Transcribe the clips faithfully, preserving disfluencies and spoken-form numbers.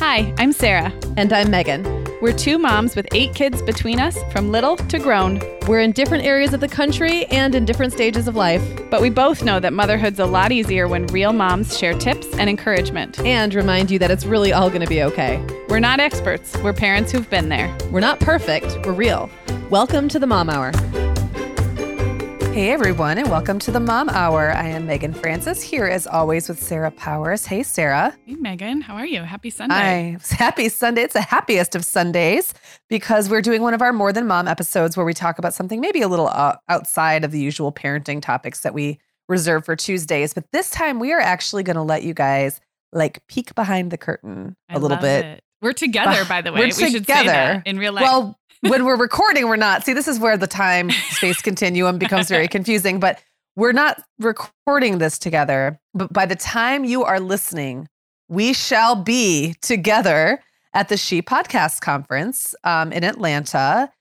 Hi, I'm Sarah. And I'm Megan. We're two moms with eight kids between us, from little to grown. We're in different areas of the country and in different stages of life. But we both know that motherhood's a lot easier when real moms share tips and encouragement. And remind you that it's really all going to be okay. We're not experts. We're parents who've been there. We're not perfect. We're real. Welcome to the Mom Hour. Hey everyone, and welcome to the Mom Hour. I am Megan Francis, here as always with Sarah Powers. Hey Sarah. Hey Megan, how are you? Happy Sunday. Hi. Happy Sunday. It's the happiest of Sundays because we're doing one of our More Than Mom episodes where we talk about something maybe a little uh, outside of the usual parenting topics that we reserve for Tuesdays. But this time we are actually going to let you guys like peek behind the curtain a I little love bit. It. We're together, by the way. We're we together. should say that in real life. Well, when we're recording, we're not. See, this is where the time space continuum becomes very confusing, but we're not recording this together. But by the time you are listening, we shall be together at the She Podcast Conference um, in Atlanta.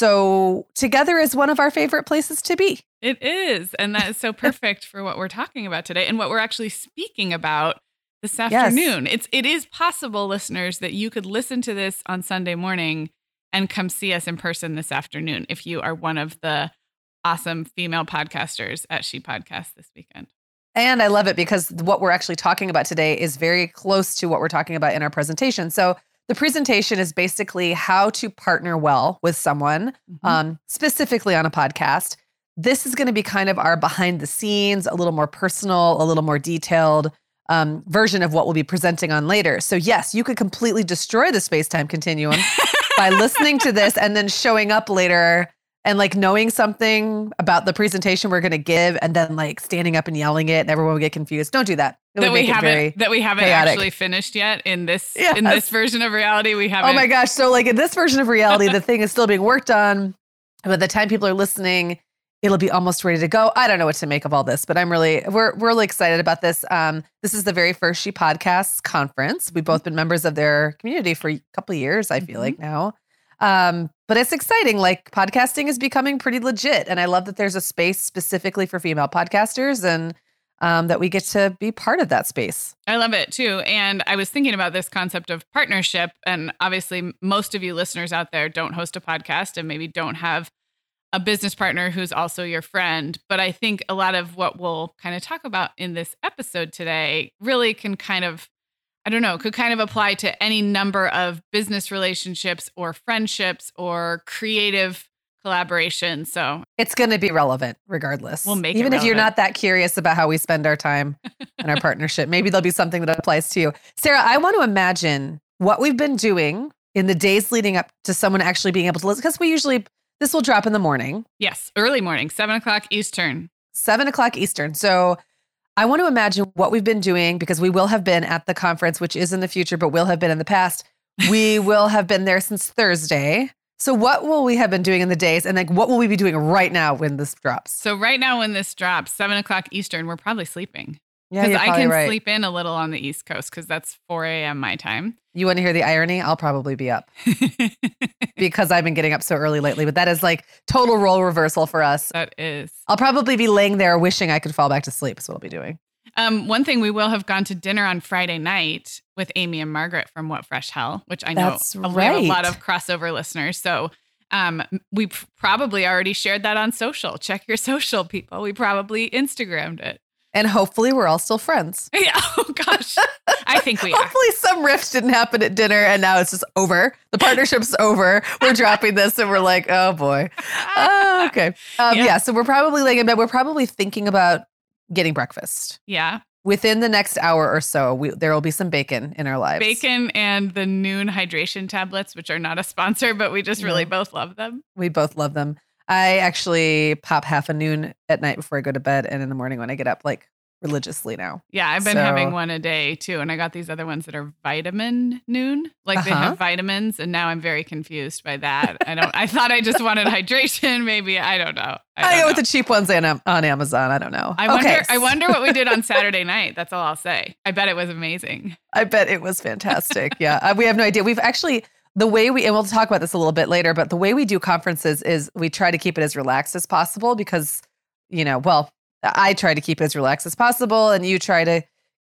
So together is one of our favorite places to be. It is. And that is so perfect for what we're talking about today and what we're actually speaking about this afternoon. Yes. It's, it is possible, listeners, that you could listen to this on Sunday morning and come see us in person this afternoon if you are one of the awesome female podcasters at She Podcast this weekend. And I love it because what we're actually talking about today is very close to what we're talking about in our presentation. So the presentation is basically how to partner well with someone, mm-hmm. um, specifically on a podcast. This is going to be kind of our behind the scenes, a little more personal, a little more detailed um, version of what we'll be presenting on later. So yes, you could completely destroy the space-time continuum by listening to this and then showing up later and like knowing something about the presentation we're going to give and then like standing up and yelling it and everyone will get confused. Don't do that. It that, we very that we haven't chaotic. actually finished yet in this yes. in this version of reality. We haven't. Oh my gosh. So like in this version of reality, the thing is still being worked on. By the time people are listening, it'll be almost ready to go. I don't know what to make of all this, but I'm really, we're, we're really excited about this. Um, this is the very first She Podcasts conference. We've both been members of their community for a couple of years, I feel mm-hmm. like now. Um, but it's exciting. Like podcasting is becoming pretty legit. And I love that there's a space specifically for female podcasters and um, that we get to be part of that space. I love it too. And I was thinking about this concept of partnership. And obviously most of you listeners out there don't host a podcast and maybe don't have a business partner who's also your friend. But I think a lot of what we'll kind of talk about in this episode today really can kind of, I don't know, could kind of apply to any number of business relationships or friendships or creative collaboration. So it's going to be relevant regardless. We'll make Even it if you're not that curious about how we spend our time and our partnership, maybe there'll be something that applies to you. Sarah, I want to imagine what we've been doing in the days leading up to someone actually being able to listen, because we usually, this will drop in the morning. Yes, early morning, seven o'clock Eastern. Seven o'clock Eastern. So I want to imagine what we've been doing because we will have been at the conference, which is in the future, but will have been in the past. We will have been there since Thursday. So what will we have been doing in the days? And like, what will we be doing right now when this drops? So right now when this drops, seven o'clock Eastern, we're probably sleeping. Yeah, Because I can right. sleep in a little on the East Coast because that's four a.m. my time. You want to hear the irony? I'll probably be up because I've been getting up so early lately. But that is like total role reversal for us. That is. I'll probably be laying there wishing I could fall back to sleep. Is what I'll be doing. Um, one thing, we will have gone to dinner on Friday night with Amy and Margaret from What Fresh Hell, which I know That's we have right. a lot of crossover listeners. So um, we p- probably already shared that on social. Check your social, people. We probably Instagrammed it. And hopefully we're all still friends. Yeah. Oh, gosh. I think we are. Hopefully some rift didn't happen at dinner and now it's just over. The partnership's over. We're dropping this and we're like, oh, boy. Oh, okay. Um, yeah. yeah. So we're probably laying in bed. We're probably thinking about getting breakfast. Yeah. Within the next hour or so, we, there will be some bacon in our lives. Bacon and the Noon hydration tablets, which are not a sponsor, but we just really no. both love them. We both love them. I actually pop half a Noon at night before I go to bed and in the morning when I get up, like religiously now. Yeah, I've been so, having one a day too. And I got these other ones that are vitamin Noon. Like uh-huh. they have vitamins. And now I'm very confused by that. I don't, I thought I just wanted hydration. Maybe. I don't know. I, I go know. With the cheap ones on, on Amazon. I don't know. I wonder, okay. I wonder what we did on Saturday night. That's all I'll say. I bet it was amazing. I bet it was fantastic. Yeah. uh, we have no idea. We've actually, the way we, and we'll talk about this a little bit later, but the way we do conferences is we try to keep it as relaxed as possible because, you know, well, I try to keep it as relaxed as possible and you try to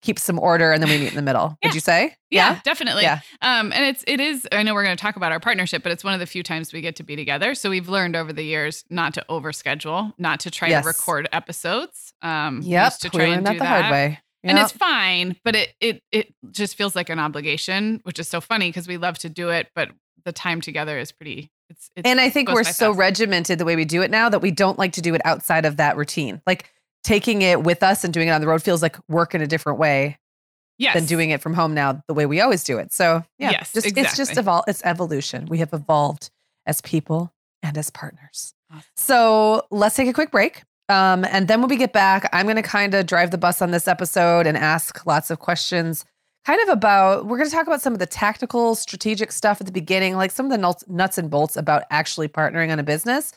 keep some order, and then we meet in the middle. Yeah. Would you say? Yeah, yeah, definitely. Yeah. Um, and it's, it is, I know we're going to talk about our partnership, but it's one of the few times we get to be together. So we've learned over the years not to overschedule, not to try Yes. to record episodes. Um, Yep. used to We try learned and that do the that. hard way. And Yep. it's fine, but it, it, it just feels like an obligation, which is so funny because we love to do it, but the time together is pretty, it's, it's And I think goes we're by so fast. regimented the way we do it now that we don't like to do it outside of that routine. Like taking it with us and doing it on the road feels like work in a different way yes. than doing it from home now the way we always do it. So yeah, Yes, just, it's just exactly. evol- it's evolution. We have evolved as people and as partners. Awesome. So let's take a quick break. Um, and then when we get back, I'm going to kind of drive the bus on this episode and ask lots of questions kind of about, we're going to talk about some of the tactical, strategic stuff at the beginning, like some of the nuts, nuts and bolts about actually partnering on a business.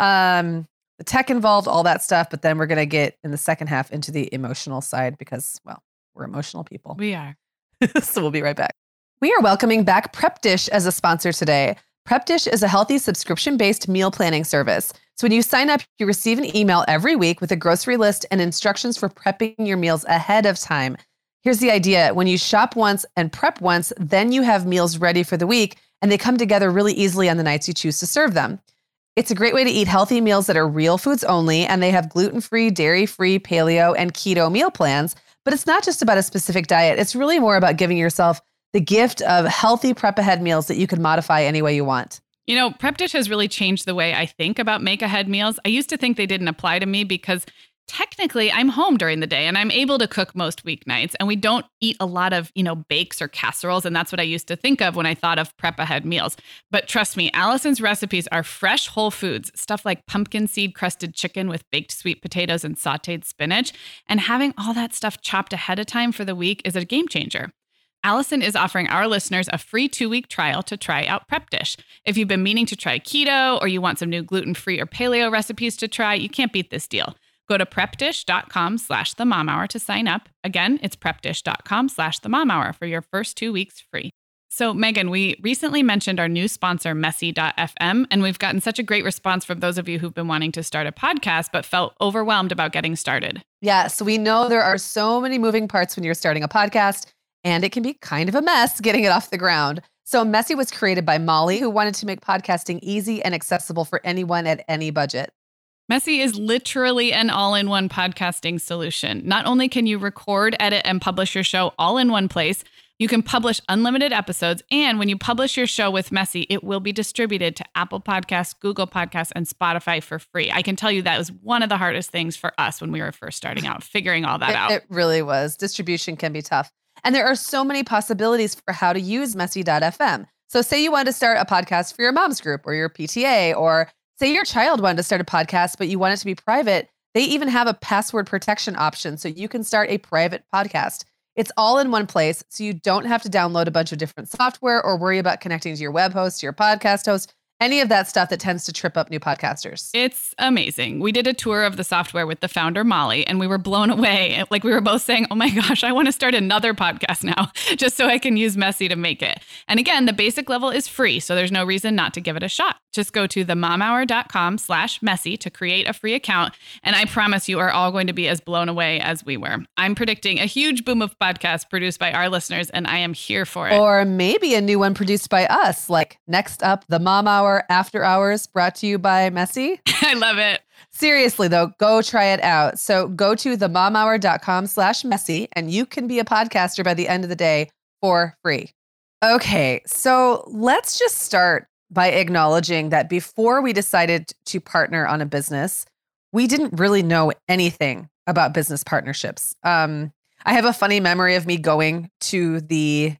Um, the tech involved, all that stuff. But then we're going to get in the second half into the emotional side because, well, we're emotional people. We are. So we'll be right back. We are welcoming back Prep Dish as a sponsor today. Prep Dish is a healthy subscription-based meal planning service. So when you sign up, you receive an email every week with a grocery list and instructions for prepping your meals ahead of time. Here's the idea. When you shop once and prep once, then you have meals ready for the week, and they come together really easily on the nights you choose to serve them. It's a great way to eat healthy meals that are real foods only, and they have gluten-free, dairy-free, paleo, and keto meal plans. But it's not just about a specific diet. It's really more about giving yourself the gift of healthy prep ahead meals that you can modify any way you want. You know, Prep Dish has really changed the way I think about make ahead meals. I used to think they didn't apply to me because technically I'm home during the day and I'm able to cook most weeknights, and we don't eat a lot of, you know, bakes or casseroles. And that's what I used to think of when I thought of prep ahead meals. But trust me, Allison's recipes are fresh whole foods, stuff like pumpkin seed crusted chicken with baked sweet potatoes and sauteed spinach. And having all that stuff chopped ahead of time for the week is a game changer. Allison is offering our listeners a free two-week trial to try out Prep Dish. If you've been meaning to try keto or you want some new gluten-free or paleo recipes to try, you can't beat this deal. Go to prepdish.com slash the mom hour to sign up. Again, it's prepdish.com slash the mom hour for your first two weeks free. So Megan, we recently mentioned our new sponsor, Messy dot f m, and we've gotten such a great response from those of you who've been wanting to start a podcast, but felt overwhelmed about getting started. Yeah, so we know there are so many moving parts when you're starting a podcast, and it can be kind of a mess getting it off the ground. So Messy was created by Molly, who wanted to make podcasting easy and accessible for anyone at any budget. Messy is literally an all-in-one podcasting solution. Not only can you record, edit, and publish your show all in one place, you can publish unlimited episodes. And when you publish your show with Messy, it will be distributed to Apple Podcasts, Google Podcasts, and Spotify for free. I can tell you that was one of the hardest things for us when we were first starting out, figuring all that It, out. it really was. Distribution can be tough. And there are so many possibilities for how to use Messy dot f m. So say you wanted to start a podcast for your mom's group or your P T A, or say your child wanted to start a podcast, but you want it to be private. They even have a password protection option so you can start a private podcast. It's all in one place, so you don't have to download a bunch of different software or worry about connecting to your web host, your podcast host, any of that stuff that tends to trip up new podcasters. It's amazing. We did a tour of the software with the founder, Molly, and we were blown away. Like we were both saying, oh my gosh, I want to start another podcast now just so I can use Messy to make it. And again, the basic level is free, so there's no reason not to give it a shot. Just go to themomhour.com slash messy to create a free account. And I promise you are all going to be as blown away as we were. I'm predicting a huge boom of podcasts produced by our listeners, and I am here for it. Or maybe a new one produced by us, like next up, the Mom Hour After Hours, brought to you by Messy. I love it. Seriously, though, go try it out. So go to themomhour.com slash messy, and you can be a podcaster by the end of the day for free. Okay, so let's just start by acknowledging that before we decided to partner on a business, we didn't really know anything about business partnerships. Um, I have a funny memory of me going to the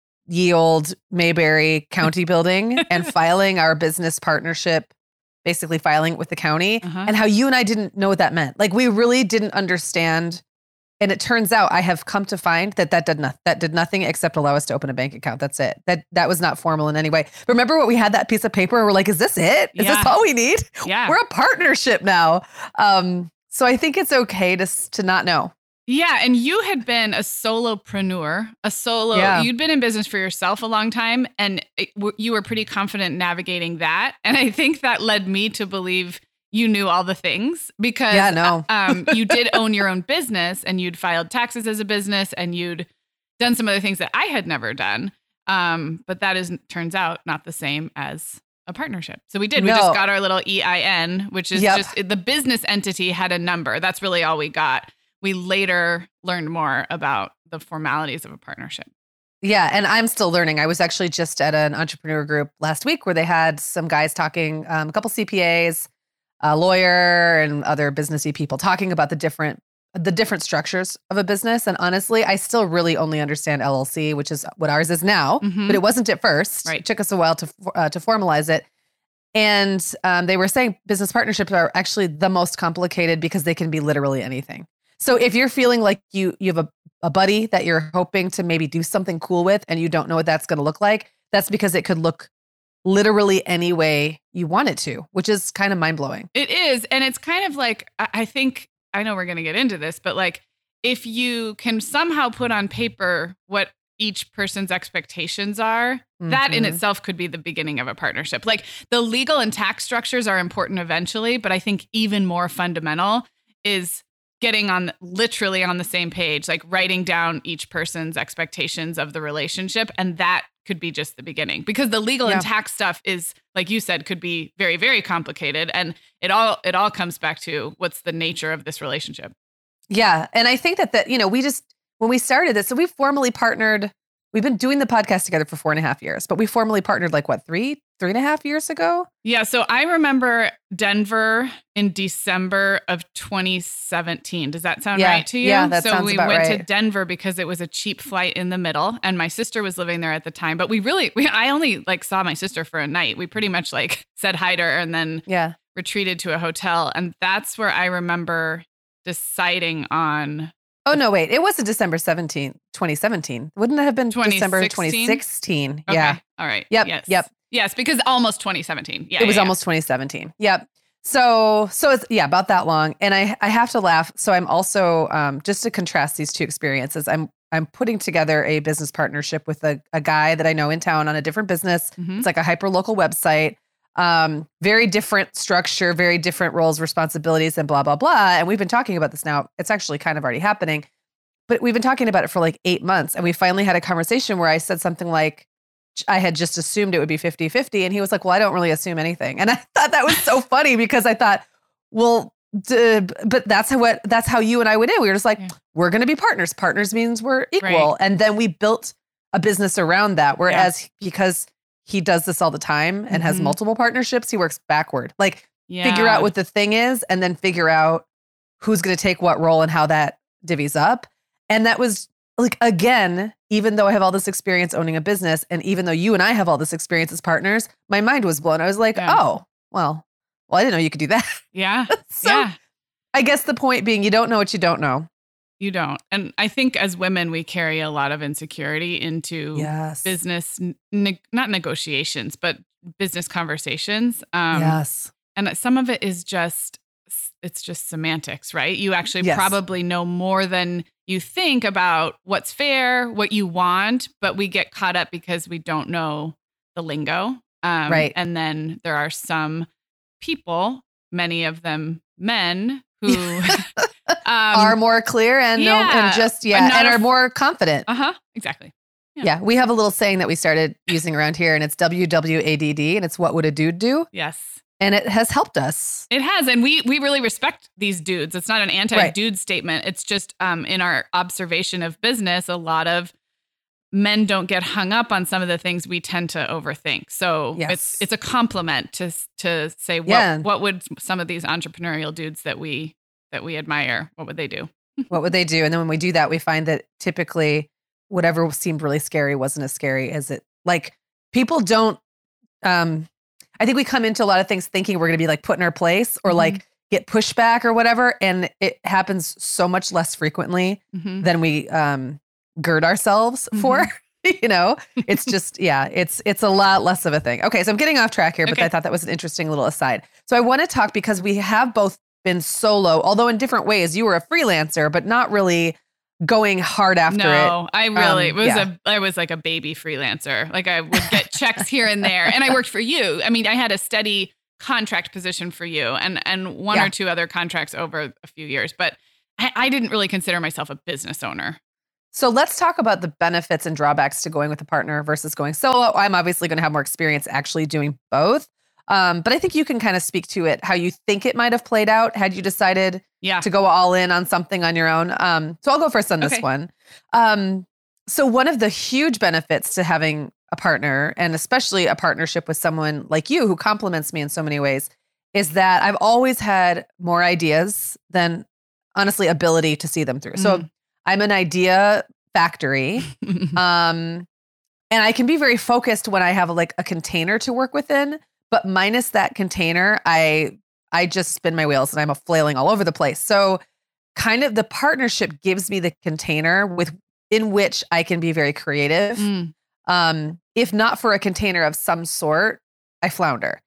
ye old Mayberry County building and filing our business partnership, basically filing it with the county, Uh-huh. and how you and I didn't know what that meant. Like we really didn't understand. And it turns out I have come to find that that did, not, that did nothing except allow us to open a bank account. That's it. That that was not formal in any way. Remember what we had that piece of paper and we're like, is this it? Is Yeah. this all we need? Yeah. We're a partnership now. Um, so I think it's okay to, s- to not know. Yeah. And you had been a solopreneur, a solo, Yeah. you'd been in business for yourself a long time, and it, w- you were pretty confident navigating that. And I think that led me to believe you knew all the things because Yeah, no. um, you did own your own business and you'd filed taxes as a business and you'd done some other things that I had never done. Um, but that is, turns out, not the same as a partnership. So we did. We No. just got our little E I N, which is Yep. just the business entity had a number. That's really all we got. We later learned more about the formalities of a partnership. Yeah. And I'm still learning. I was actually just at an entrepreneur group last week where they had some guys talking, um, a couple C P As, a lawyer, and other businessy people talking about the different the different structures of a business. And honestly, I still really only understand L L C, which is what ours is now, Mhm. but it wasn't at first. Right. It took us a while to uh, to formalize it. And um, they were saying business partnerships are actually the most complicated because they can be literally anything. So if you're feeling like you you have a, a buddy that you're hoping to maybe do something cool with and you don't know what that's going to look like, that's because it could look literally any way you want it to, which is kind of mind blowing. It is. And it's kind of like, I I think, I know we're going to get into this, but like if you can somehow put on paper what each person's expectations are, that in Mhm. itself could be the beginning of a partnership. Like the legal and tax structures are important eventually, but I think even more fundamental is getting on literally on the same page, like writing down each person's expectations of the relationship. And that could be just the beginning because the legal Yeah. and tax stuff is, like you said, could be very, very complicated. And it all, it all comes back to what's the nature of this relationship. Yeah. And I think that, that, you know, we just, when we started this, so we formally partnered, we've been doing the podcast together for four and a half years, but we formally partnered like what, three, three and a half years ago? Yeah. So I remember Denver in December of twenty seventeen. Does that sound Yeah, right to you? yeah, that so sounds we about went to right. Denver because it was a cheap flight in the middle and my sister was living there at the time. But we really, we, I only like saw my sister for a night. We pretty much like said hi to her and then Yeah. retreated to a hotel. And that's where I remember deciding on Oh, no, wait. It wasn't December seventeenth, twenty seventeen. Wouldn't it have been December twenty sixteen? twenty sixteen? Okay. Yeah. All right. Yep, Yes. yep. Yes, because almost twenty seventeen. Yeah. It was yeah, almost twenty seventeen. Yep. So, so it's, yeah, about that long. And I, I have to laugh. So I'm also, um, just to contrast these two experiences, I'm, I'm putting together a business partnership with a, a guy that I know in town on a different business. Mhm. It's like a hyper local website. Um, very different structure, very different roles, responsibilities, and blah, blah, blah. And we've been talking about this now. It's actually kind of already happening, but we've been talking about it for like eight months. And we finally had a conversation where I said something like, I had just assumed it would be fifty fifty. And he was like, well, I don't really assume anything. And I thought that was so funny because I thought, well, d- but that's how what that's how you and I would do. We were just like, Yeah. we're going to be partners. Partners means we're equal. Right. And then we built a business around that. Whereas because he does this all the time and has Mhm. multiple partnerships, he works backward. Like Yeah. figure out what the thing is and then figure out who's going to take what role and how that divvies up. And that was like, again, even though I have all this experience owning a business and even though you and I have all this experience as partners, my mind was blown. I was like, Yeah. oh, well, well, I didn't know you could do that. Yeah. So yeah. I guess the point being you don't know what you don't know. You don't. And I think as women, we carry a lot of insecurity into Yes. business, ne- not negotiations, but business conversations. Um, yes. And some of it is just, it's just semantics, right? You actually Yes. probably know more than you think about what's fair, what you want, but we get caught up because we don't know the lingo. Um, Right. And then there are some people, many of them men, who um, are more clear and no, yeah, and just, I'm yeah, not and a are f- more confident. uh-huh, exactly. Yeah. Yeah. We have a little saying that we started using around here and it's W W A D D and it's what would a dude do? Yes. And it has helped us. It has. And we we really respect these dudes. It's not an anti-dude statement. It's just um, in our observation of business, a lot of men don't get hung up on some of the things we tend to overthink. So Yes. it's it's a compliment to to say what Yeah. what would some of these entrepreneurial dudes that we that we admire, what would they do? What would they do? And then when we do that, we find that typically whatever seemed really scary wasn't as scary as it, like people don't, um, I think we come into a lot of things thinking we're going to be like put in our place or Mhm. like get pushback or whatever. And it happens so much less frequently Mhm. than we um, gird ourselves for, you know, it's just, yeah, it's, it's a lot less of a thing. Okay. So I'm getting off track here, but Okay. I thought that was an interesting little aside. So I want to talk because we have both been solo, although in different ways. You were a freelancer, but not really going hard after it. No, I really Um, it was yeah. a I was like a baby freelancer. Like I would get checks here and there, and I worked for you. I mean, I had a steady contract position for you and, and one Yeah. or two other contracts over a few years, but I, I didn't really consider myself a business owner. So let's talk about the benefits and drawbacks to going with a partner versus going solo. I'm obviously going to have more experience actually doing both. Um, but I think you can kind of speak to it, how you think it might have played out had you decided Yeah. to go all in on something on your own. Um, so I'll go first on this Okay. one. Um, so one of the huge benefits to having a partner, and especially a partnership with someone like you who complements me in so many ways, is that I've always had more ideas than honestly ability to see them through. So Mm. I'm an idea factory. Um, and I can be very focused when I have like a container to work within, but minus that container, I I just spin my wheels and I'm a flailing all over the place. So kind of the partnership gives me the container with in which I can be very creative. Mm. Um, if not for a container of some sort, I flounder.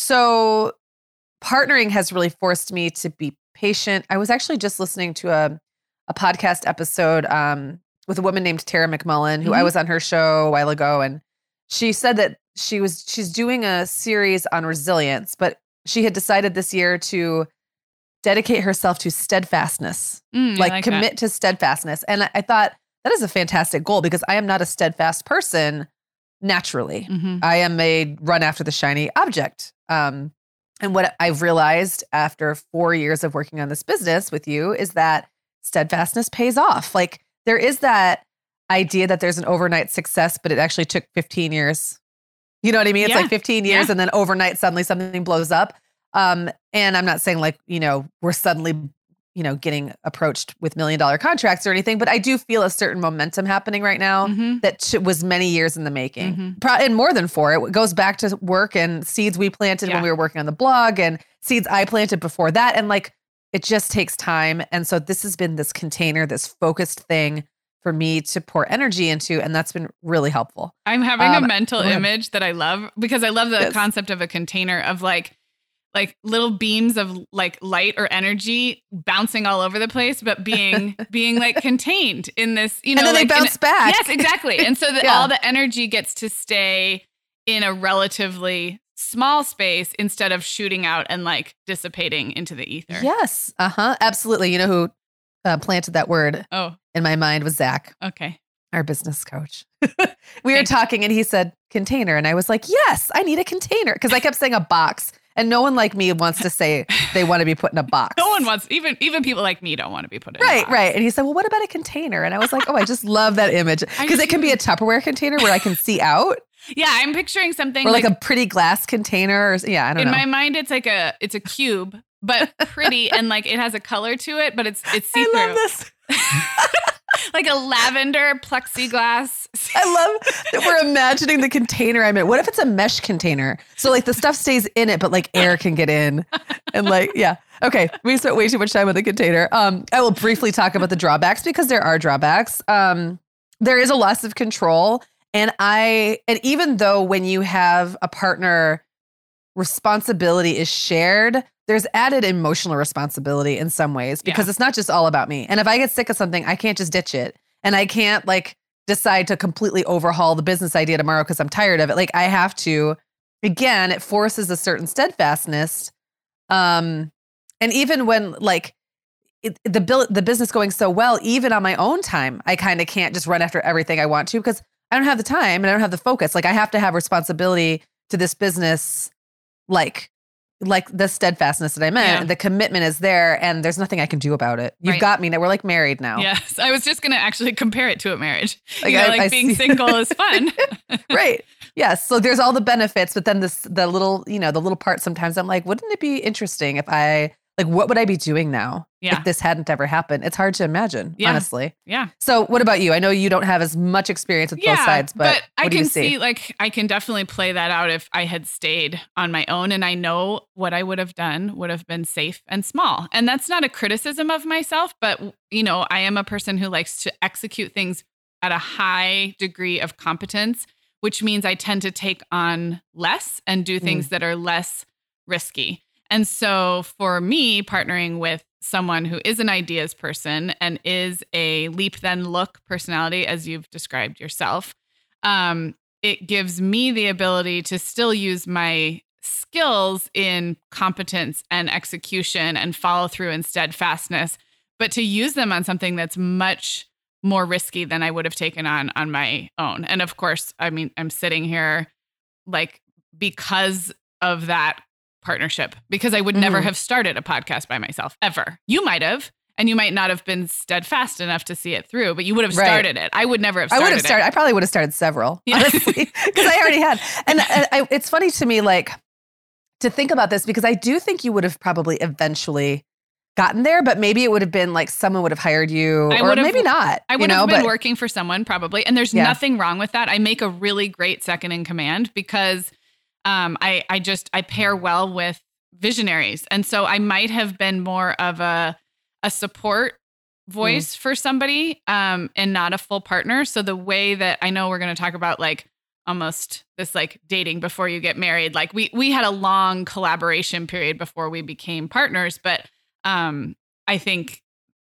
So partnering has really forced me to be patient. I was actually just listening to a, a podcast episode um, with a woman named Tara McMullen, who I Mhm. was on her show a while ago. And she said that she was, she's doing a series on resilience, but she had decided this year to dedicate herself to steadfastness, Mm, I like, like commit that. to steadfastness. And I, I thought that is a fantastic goal because I am not a steadfast person naturally. Mhm. I am a run after the shiny object. Um, and what I've realized after four years of working on this business with you is that steadfastness pays off. Like there is that idea that there's an overnight success, but it actually took fifteen years. You know what I mean? It's Yeah. like fifteen years Yeah. and then overnight suddenly something blows up. Um, and I'm not saying like, you know, we're suddenly, you know, getting approached with million dollar contracts or anything, but I do feel a certain momentum happening right now Mhm. that sh- was many years in the making. Mhm. Pro- and more than four. It goes back to work and seeds we planted Yeah. when we were working on the blog and seeds I planted before that. And like, it just takes time. And so this has been this container, this focused thing for me to pour energy into. And that's been really helpful. I'm having Um, a mental go ahead. image that I love because I love the Yes. concept of a container of like like little beams of like light or energy bouncing all over the place, but being being like contained in this, you know, and then like they in bounce back. Yes, exactly. And so that Yeah. all the energy gets to stay in a relatively small space instead of shooting out and like dissipating into the ether. Yes. Uh huh. Absolutely. You know who uh, planted that word Oh, in my mind was Zach, okay. our business coach. we were Thanks. talking and he said container. And I was like, yes, I need a container. Because I kept saying a box. And no one like me wants to say they want to be put in a box. No one wants, even even people like me don't want to be put in a Right, box. right. And he said, well, what about a container? And I was like, oh, I just love that image. I Because it can be do. a Tupperware container where I can see out Yeah, I'm picturing something or like, like, a pretty glass container. Or, yeah, I don't in know. my mind it's like a it's a cube, but pretty and like it has a color to it, but it's it's I see-through. love this. Like a lavender plexiglass. I love that we're imagining the container I'm in. What if it's a mesh container? So like the stuff stays in it, but like air can get in. And like, yeah. Okay. We spent way too much time on the container. Um, I will briefly talk about the drawbacks because there are drawbacks. Um, there is a loss of control. And I, and even though when you have a partner, responsibility is shared, there's added emotional responsibility in some ways because Yeah. it's not just all about me. And if I get sick of something, I can't just ditch it. And I can't like decide to completely overhaul the business idea tomorrow because I'm tired of it. Like I have to, again, it forces a certain steadfastness. Um, and even when like it, the bill, the business going so well, even on my own time, I kind of can't just run after everything I want to because I don't have the time and I don't have the focus. Like I have to have responsibility to this business, like like the steadfastness that I meant. Yeah. The commitment is there and there's nothing I can do about it. You've Right. got me now. We're like married now. Yes, I was just going to actually compare it to a marriage. Like, you know, I- like I being see. single is fun. Right. Yes. So there's all the benefits, but then this the little, you know, the little part sometimes I'm like, wouldn't it be interesting if I like what would I be doing now Yeah. if this hadn't ever happened? It's hard to imagine, Yeah. honestly. Yeah. So what about you? I know you don't have as much experience with both sides, but, I what do you can see? see like I can definitely play that out if I had stayed on my own, and I know what I would have done would have been safe and small. And that's not a criticism of myself, but you know, I am a person who likes to execute things at a high degree of competence, which means I tend to take on less and do things that are less risky. And so for me, partnering with someone who is an ideas person and is a leap then look personality, as you've described yourself, um, it gives me the ability to still use my skills in competence and execution and follow through and steadfastness, but to use them on something that's much more risky than I would have taken on on my own. And of course, I mean, I'm sitting here like because of that partnership, because I would mm-hmm. never have started a podcast by myself ever. You might have, and you might not have been steadfast enough to see it through, but you would have started right. it. I would never have started I would have started. it. I probably would have started several, yeah. honestly, because I already had. And, and I, it's funny to me, like, to think about this, because I do think you would have probably eventually gotten there, but maybe it would have been like someone would have hired you, I or maybe not. I would you know, have been but, working for someone probably, and there's yeah. nothing wrong with that. I make a really great second in command because um, I I just I pair well with visionaries, and so I might have been more of a a support voice mm. for somebody, um, and not a full partner. So the way that I know we're going to talk about like almost this like dating before you get married, like we we had a long collaboration period before we became partners, but Um, I think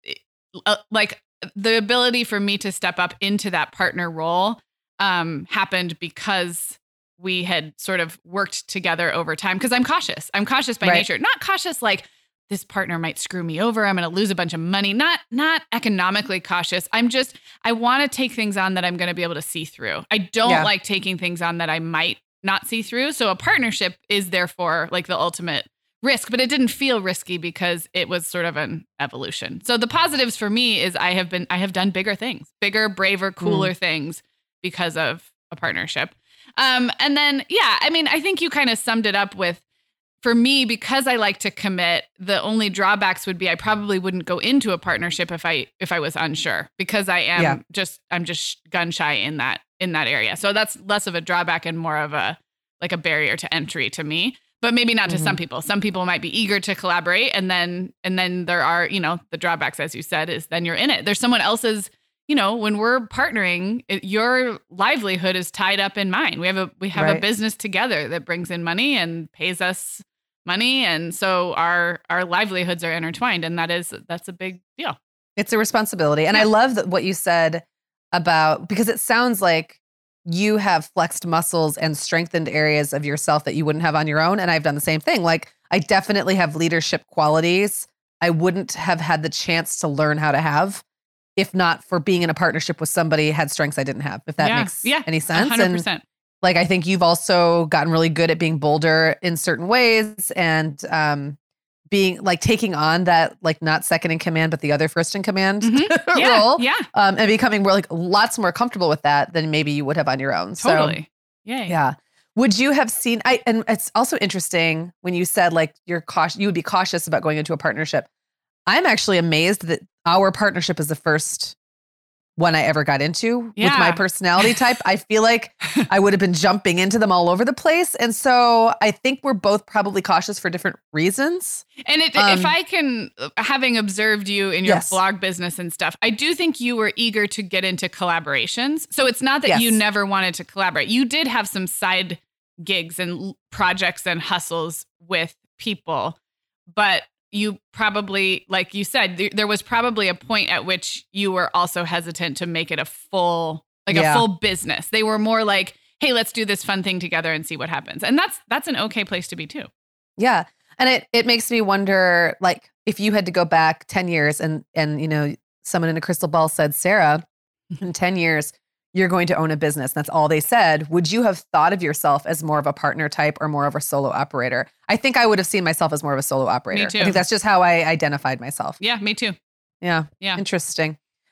uh, like the ability for me to step up into that partner role um, happened because we had sort of worked together over time. Because I'm cautious. I'm cautious by right. nature. Not cautious like this partner might screw me over. I'm going to lose a bunch of money. Not not economically cautious. I'm just I want to take things on that I'm going to be able to see through. I don't yeah. like taking things on that I might not see through. So a partnership is therefore like the ultimate risk, but it didn't feel risky because it was sort of an evolution. So the positives for me is I have been, I have done bigger things, bigger, braver, cooler mm. things because of a partnership. Um, and then, yeah, I mean, I think you kind of summed it up with, for me, because I like to commit, the only drawbacks would be I probably wouldn't go into a partnership if I, if I was unsure, because I am yeah. just, I'm just gun shy in that, in that area. So that's less of a drawback and more of a, like a barrier to entry to me. But maybe not to mm-hmm. some people. Some people might be eager to collaborate. And then and then there are, you know, the drawbacks, as you said, is then you're in it. There's someone else's, you know, when we're partnering, it, your livelihood is tied up in mine. We have a we have right. a business together that brings in money and pays us money. And so our our livelihoods are intertwined. And that is that's a big deal. It's a responsibility. And yeah. I love that what you said about, because it sounds like you have flexed muscles and strengthened areas of yourself that you wouldn't have on your own. And I've done the same thing. Like I definitely have leadership qualities I wouldn't have had the chance to learn how to have if not for being in a partnership with somebody who had strengths I didn't have, if that yeah, makes yeah, any sense. one hundred percent. And like, I think you've also gotten really good at being bolder in certain ways and um, being like taking on that, like not second in command, but the other first in command mm-hmm. yeah, role. Yeah. Um, and becoming more like lots more comfortable with that than maybe you would have on your own. Totally. So, yeah. Yeah. Would you have seen, I, and it's also interesting when you said like you're cautious, you would be cautious about going into a partnership. I'm actually amazed that our partnership is the first one I ever got into yeah. with my personality type. I feel like I would have been jumping into them all over the place. And so I think we're both probably cautious for different reasons. And it, um, if I can, having observed you in your yes. blog business and stuff, I do think you were eager to get into collaborations. So it's not that yes. you never wanted to collaborate. You did have some side gigs and projects and hustles with people, but you probably, like you said, th- there was probably a point at which you were also hesitant to make it a full, like yeah. a full business. They were more like, hey, let's do this fun thing together and see what happens. And that's, that's an okay place to be too. Yeah. And it, it makes me wonder, like, if you had to go back ten years and, and, you know, someone in a crystal ball said, Sarah, in ten years, you're going to own a business. That's all they said. Would you have thought of yourself as more of a partner type or more of a solo operator? I think I would have seen myself as more of a solo operator. Me too. I think that's just how I identified myself. Yeah, me too. Yeah. Yeah. Interesting.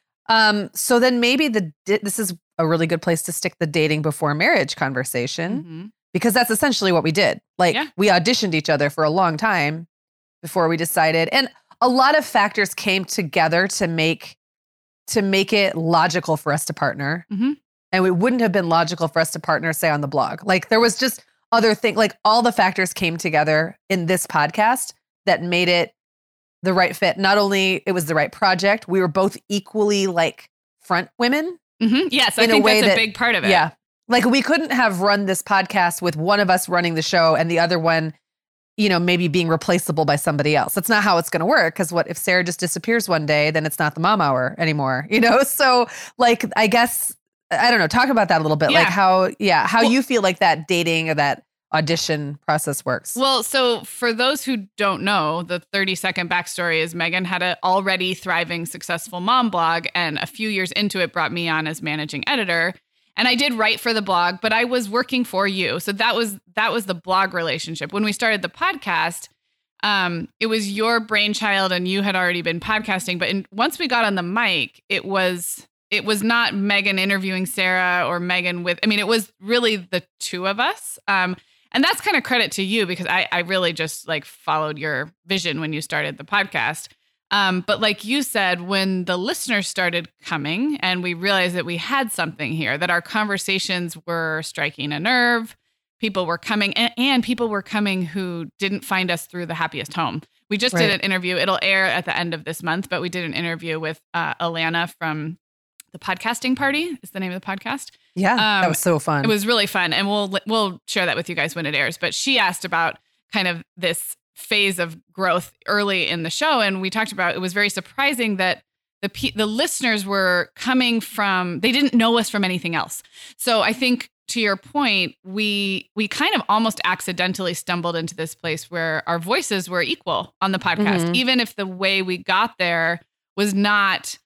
Um, so then maybe the this is a really good place to stick the dating before marriage conversation mm-hmm. because that's essentially what we did. Like yeah. we auditioned each other for a long time before we decided. And a lot of factors came together to make to make it logical for us to partner. Mm-hmm. And it wouldn't have been logical for us to partner, say, on the blog. Like there was just other things, like all the factors came together in this podcast that made it the right fit. Not only it was the right project, we were both equally like front women. Mm-hmm. Yes, I think that's that, a big part of it. Yeah. Like we couldn't have run this podcast with one of us running the show and the other one, you know, maybe being replaceable by somebody else. That's not how it's going to work. Because what if Sarah just disappears one day, then it's not the mom hour anymore, you know? So like, I guess, I don't know, talk about that a little bit. Yeah. Like how, yeah, how well, you feel like that dating or that audition process works. Well, so for those who don't know, the thirty second backstory is Megan had an already thriving, successful mom blog, and a few years into it brought me on as managing editor. And I did write for the blog, but I was working for you. So that was that was the blog relationship. When we started the podcast, um, it was your brainchild and you had already been podcasting. But in, once we got on the mic, it was it was not Megan interviewing Sarah or Megan with, I mean, it was really the two of us. Um, and that's kind of credit to you because I, I really just like followed your vision when you started the podcast. Um, but like you said, when the listeners started coming and we realized that we had something here, that our conversations were striking a nerve, people were coming and, and people were coming who didn't find us through the happiest home. We just Right. did an interview. It'll air at the end of this month, but we did an interview with uh, Alana from the Podcasting Party is the name of the podcast. Yeah, Um, that was so fun. It was really fun. And we'll, we'll share that with you guys when it airs. But she asked about kind of this phase of growth early in the show. And we talked about, it was very surprising that the pe- the listeners were coming from, they didn't know us from anything else. So I think to your point, we we kind of almost accidentally stumbled into this place where our voices were equal on the podcast, Mhm. even if the way we got there was not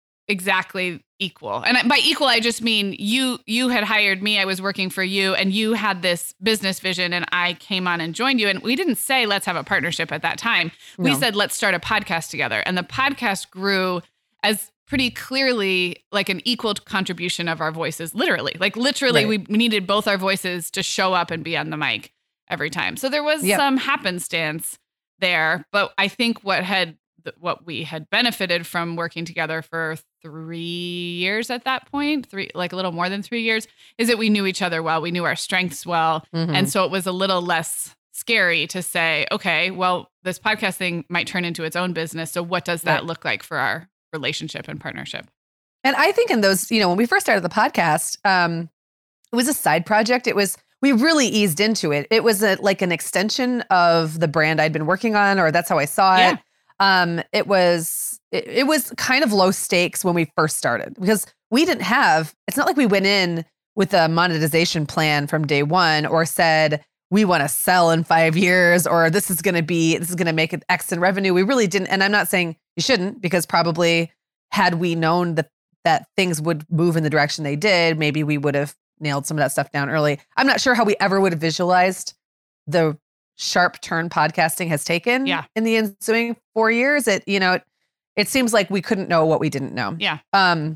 exactly equal. And by equal, I just mean you you had hired me, I was working for you, and you had this business vision, and I came on and joined you. And we didn't say, let's have a partnership at that time. We No. said, let's start a podcast together. And the podcast grew as pretty clearly like an equal contribution of our voices, literally. Like literally, Right. we needed both our voices to show up and be on the mic every time. So there was Yep. some happenstance there. But I think what had what we had benefited from working together for three years at that point, three, like a little more than three years, is that we knew each other well. We knew our strengths well. Mhm. And so it was a little less scary to say, okay, well, this podcast thing might turn into its own business. So what does that Right. look like for our relationship and partnership? And I think in those, you know, when we first started the podcast, um, it was a side project. It was, we really eased into it. It was a, like an extension of the brand I'd been working on, or that's how I saw Yeah. it. Um, it was, it, it was kind of low stakes when we first started because we didn't have, it's not like we went in with a monetization plan from day one or said, we want to sell in five years, or this is going to be, this is going to make it X in revenue. We really didn't. And I'm not saying you shouldn't, because probably had we known that, that things would move in the direction they did, maybe we would have nailed some of that stuff down early. I'm not sure how we ever would have visualized the sharp turn podcasting has taken Yeah. in the ensuing four years. It, you know, it, it seems like we couldn't know what we didn't know. Yeah. Um,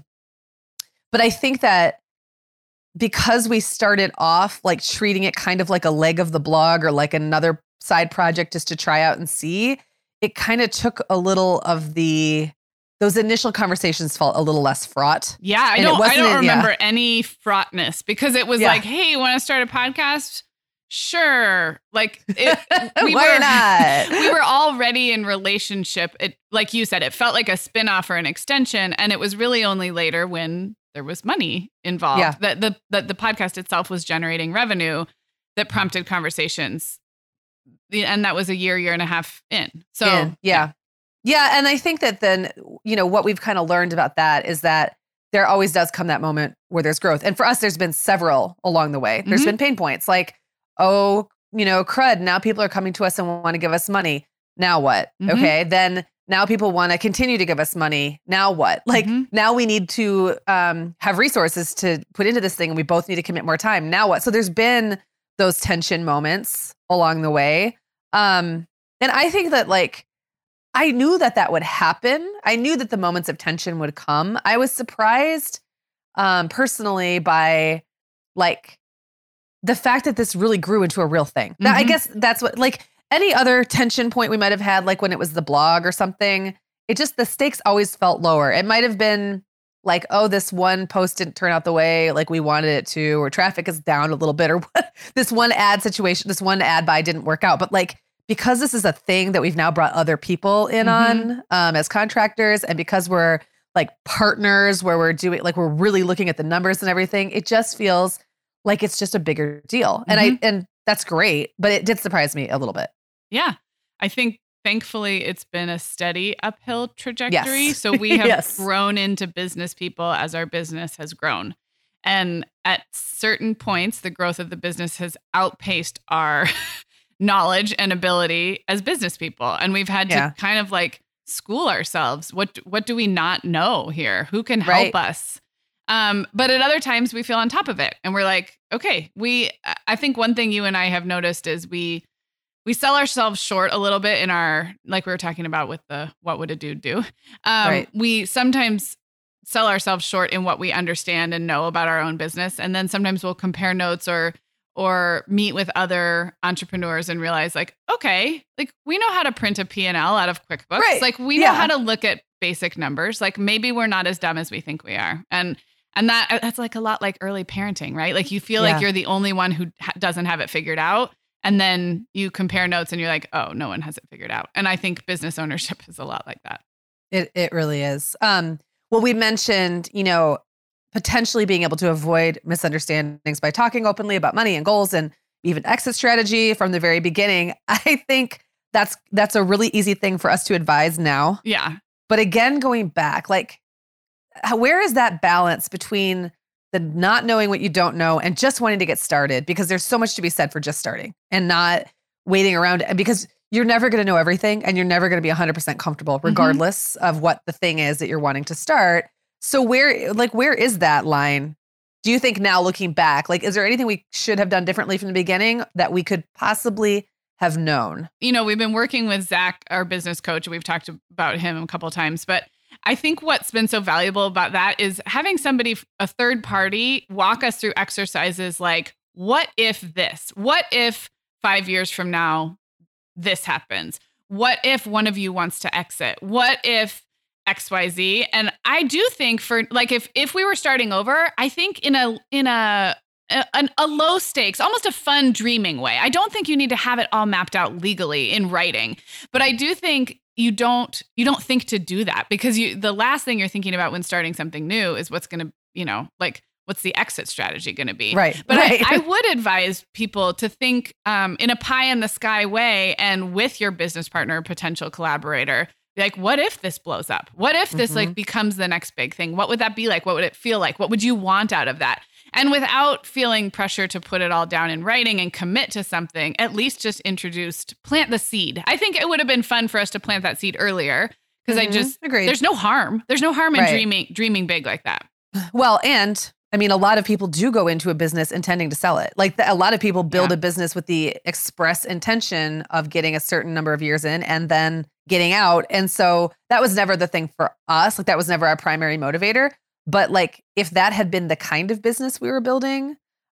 but I think that because we started off like treating it kind of like a leg of the blog or like another side project just to try out and see, it kind of took a little of the, those initial conversations felt a little less fraught. Yeah. I And it don't, I wasn't- don't yeah. remember any fraughtness because it was Yeah. like, hey, you want to start a podcast? Sure. Like it, we Why were not? we were already in relationship. It, like you said, it felt like a spinoff or an extension. And it was really only later when there was money involved Yeah. that the, that the podcast itself was generating revenue that prompted conversations. The- And that was a year, year and a half in. So In, yeah. Yeah. And I think that then, you know, what we've kind of learned about that is that there always does come that moment where there's growth. And for us, there's been several along the way. There's Mhm. been pain points like, oh, you know, crud. Now people are coming to us and want to give us money. Now what? Mhm. Okay. Then now people want to continue to give us money. Now what? Like Mhm. now we need to um, have resources to put into this thing and we both need to commit more time. Now what? So there's been those tension moments along the way. Um, and I think that like, I knew that that would happen. I knew that the moments of tension would come. I was surprised um, personally by like the fact that this really grew into a real thing. That, I Mhm. guess that's what, like any other tension point we might have had, like when it was the blog or something, it just, the stakes always felt lower. It might have been like, oh, this one post didn't turn out the way like we wanted it to, or traffic is down a little bit, or this one ad situation, this one ad buy didn't work out. But like, because this is a thing that we've now brought other people in Mhm. on um, as contractors, and because we're like partners where we're doing, like we're really looking at the numbers and everything, it just feels like it's just a bigger deal. And Mhm. I, and that's great, but it did surprise me a little bit. Yeah. I think thankfully it's been a steady uphill trajectory. Yes. So we have Yes. grown into business people as our business has grown. And at certain points, the growth of the business has outpaced our knowledge and ability as business people. And we've had Yeah. to kind of like school ourselves. What what do we not know here? Who can Right. help us? Um, but at other times we feel on top of it. And we're like, okay, we I think one thing you and I have noticed is we we sell ourselves short a little bit in our, like we were talking about with the what would a dude do? Um, Right. We sometimes sell ourselves short in what we understand and know about our own business. And then sometimes we'll compare notes or or meet with other entrepreneurs and realize like, okay, like we know how to print a P and L out of QuickBooks. Right. Like we know Yeah. how to look at basic numbers. Like maybe we're not as dumb as we think we are. And and that that's like a lot like early parenting, right? Like you feel Yeah. like you're the only one who ha- doesn't have it figured out. And then you compare notes and you're like, oh, no one has it figured out. And I think business ownership is a lot like that. It it really is. Um, well, we mentioned, you know, potentially being able to avoid misunderstandings by talking openly about money and goals and even exit strategy from the very beginning. I think that's that's a really easy thing for us to advise now. Yeah. But again, going back, like, how- where is that balance between the not knowing what you don't know and just wanting to get started? Because there's so much to be said for just starting and not waiting around. And because you're never going to know everything and you're never going to be one hundred percent comfortable, regardless of what the thing is that you're wanting to start. So where, like, where is that line? Do you think now looking back, like, is there anything we should have done differently from the beginning that we could possibly have known? You know, we've been working with Zach, our business coach, and we've talked about him a couple of times, but I think what's been so valuable about that is having somebody, a third party, walk us through exercises like, what if this? What if five years from now, this happens? What if one of you wants to exit? What if X Y Z? And I do think for like, if, if we were starting over, I think in a, in a, a, a low stakes, almost a fun dreaming way. I don't think you need to have it all mapped out legally in writing, but I do think you don't, you don't think to do that because you, the last thing you're thinking about when starting something new is what's going to, you know, like, what's the exit strategy going to be? Right. But right. I, I would advise people to think um, in a pie in the sky way and with your business partner, potential collaborator, like, what if this blows up? What if this Mhm. like becomes the next big thing? What would that be like? What would it feel like? What would you want out of that? And without feeling pressure to put it all down in writing and commit to something, at least just introduced, plant the seed. I think it would have been fun for us to plant that seed earlier because Mhm. I just, Agreed. there's no harm. There's no harm in Right. dreaming, dreaming big like that. Well, and I mean, a lot of people do go into a business intending to sell it. Like the, a lot of people build Yeah. a business with the express intention of getting a certain number of years in and then getting out. And so that was never the thing for us. Like that was never our primary motivator. But like if that had been the kind of business we were building,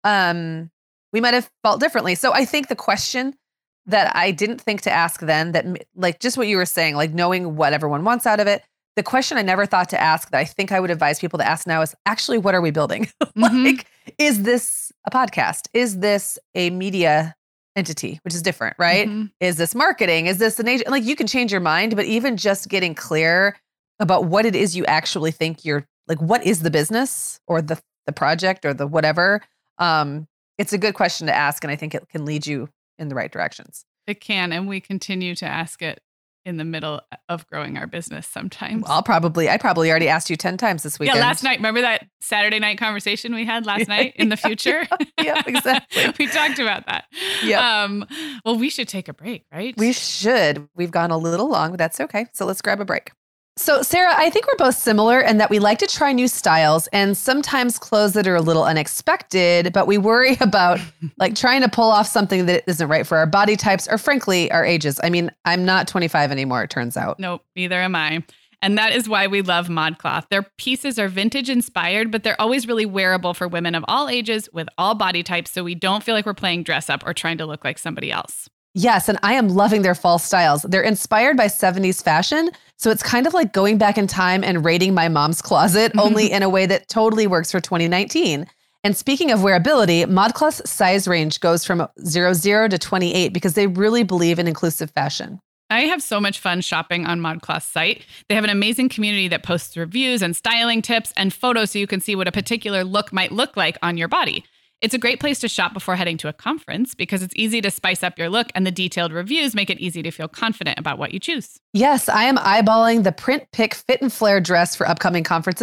um, we might have felt differently. So I think the question that I didn't think to ask then, that m- like just what you were saying, like knowing what everyone wants out of it. The question I never thought to ask that I think I would advise people to ask now is actually, what are we building? Mhm. Like, is this a podcast? Is this a media entity, which is different, right? Mhm. Is this marketing? Is this an agent? Like you can change your mind, but even just getting clear about what it is you actually think you're like, what is the business or the, the project or the whatever? Um, it's a good question to ask. And I think it can lead you in the right directions. It can, and we continue to ask it in the middle of growing our business sometimes. I'll probably, I probably already asked you ten times this weekend. Yeah, last night. Remember that Saturday night conversation we had last night in the future? Yeah, exactly. We talked about that. Yep. Um, well, we should take a break, right? We should. We've gone a little long, but that's okay. So let's grab a break. So Sarah, I think we're both similar in that we like to try new styles and sometimes clothes that are a little unexpected, but we worry about like trying to pull off something that isn't right for our body types or frankly, our ages. I mean, I'm not twenty-five anymore, it turns out. Nope, neither am I. And that is why we love ModCloth. Their pieces are vintage inspired, but they're always really wearable for women of all ages with all body types. So we don't feel like we're playing dress up or trying to look like somebody else. Yes, and I am loving their fall styles. They're inspired by seventies fashion. So it's kind of like going back in time and raiding my mom's closet, only in a way that totally works for twenty nineteen. And speaking of wearability, ModCloth's size range goes from zero, zero to twenty-eight because they really believe in inclusive fashion. I have so much fun shopping on ModCloth's site. They have an amazing community that posts reviews and styling tips and photos so you can see what a particular look might look like on your body. It's a great place to shop before heading to a conference because it's easy to spice up your look and the detailed reviews make it easy to feel confident about what you choose. Yes, I am eyeballing the Print Pick Fit and Flare dress for upcoming conferences.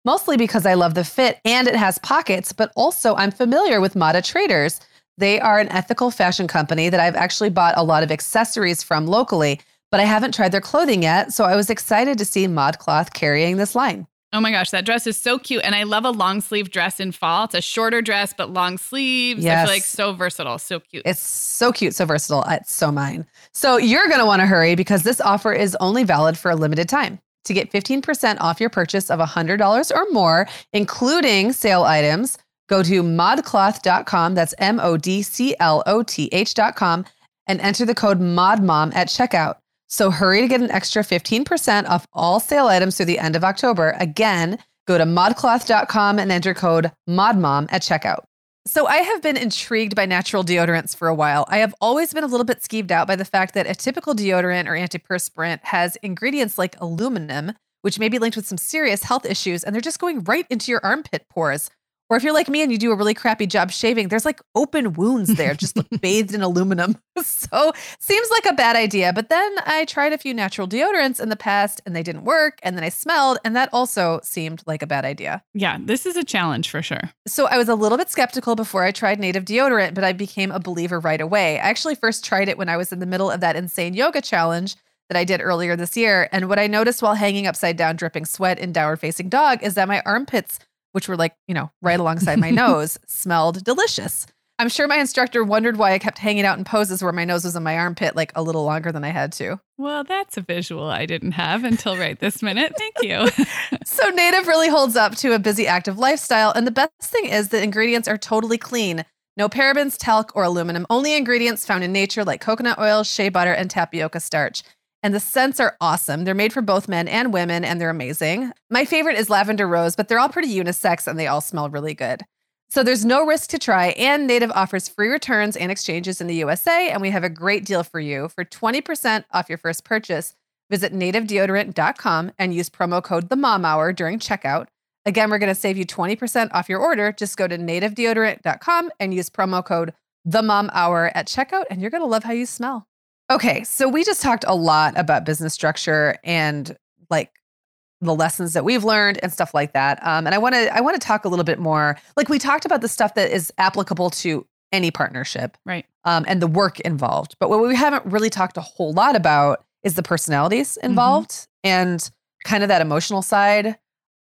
mostly because I love the fit and it has pockets, but also I'm familiar with Mada Traders. They are an ethical fashion company that I've actually bought a lot of accessories from locally, but I haven't tried their clothing yet. So I was excited to see ModCloth carrying this line. Oh my gosh, that dress is so cute. And I love a long sleeve dress in fall. It's a shorter dress, but long sleeves. Yes. I feel like so versatile, so cute. It's so cute, so versatile. It's so mine. So you're going to want to hurry because this offer is only valid for a limited time. To get fifteen percent off your purchase of one hundred dollars or more, including sale items, go to modcloth dot com. That's M O D C L O T H dot com and enter the code MODMOM at checkout. So hurry to get an extra fifteen percent off all sale items through the end of October. Again, go to modcloth dot com and enter code MODMOM at checkout. So I have been intrigued by natural deodorants for a while. I have always been a little bit skeeved out by the fact that a typical deodorant or antiperspirant has ingredients like aluminum, which may be linked with some serious health issues, and they're just going right into your armpit pores. Or if you're like me and you do a really crappy job shaving, there's like open wounds there, just bathed in aluminum. So seems like a bad idea. But then I tried a few natural deodorants in the past and they didn't work. And then I smelled and that also seemed like a bad idea. Yeah, this is a challenge for sure. So I was a little bit skeptical before I tried native deodorant, but I became a believer right away. I actually first tried it when I was in the middle of that insane yoga challenge that I did earlier this year. And what I noticed while hanging upside down, dripping sweat in downward facing dog is that my armpits, which were like, you know, right alongside my nose, smelled delicious. I'm sure my instructor wondered why I kept hanging out in poses where my nose was in my armpit like a little longer than I had to. Well, that's a visual I didn't have until right this minute. Thank you. So Native really holds up to a busy, active lifestyle. And the best thing is the ingredients are totally clean. No parabens, talc, or aluminum. Only ingredients found in nature like coconut oil, shea butter, and tapioca starch. And the scents are awesome. They're made for both men and women, and they're amazing. My favorite is lavender rose, but they're all pretty unisex and they all smell really good. So there's no risk to try, and Native offers free returns and exchanges in the U S A, and we have a great deal for you. For twenty percent off your first purchase, visit native deodorant dot com and use promo code The Mom Hour during checkout. Again, we're going to save you twenty percent off your order. Just go to native deodorant dot com and use promo code The Mom Hour at checkout, and you're going to love how you smell. Okay, so we just talked a lot about business structure and like the lessons that we've learned and stuff like that. Um, and I want to I want to talk a little bit more. Like we talked about the stuff that is applicable to any partnership, right? Um, and the work involved. But what we haven't really talked a whole lot about is the personalities involved mm-hmm. and kind of that emotional side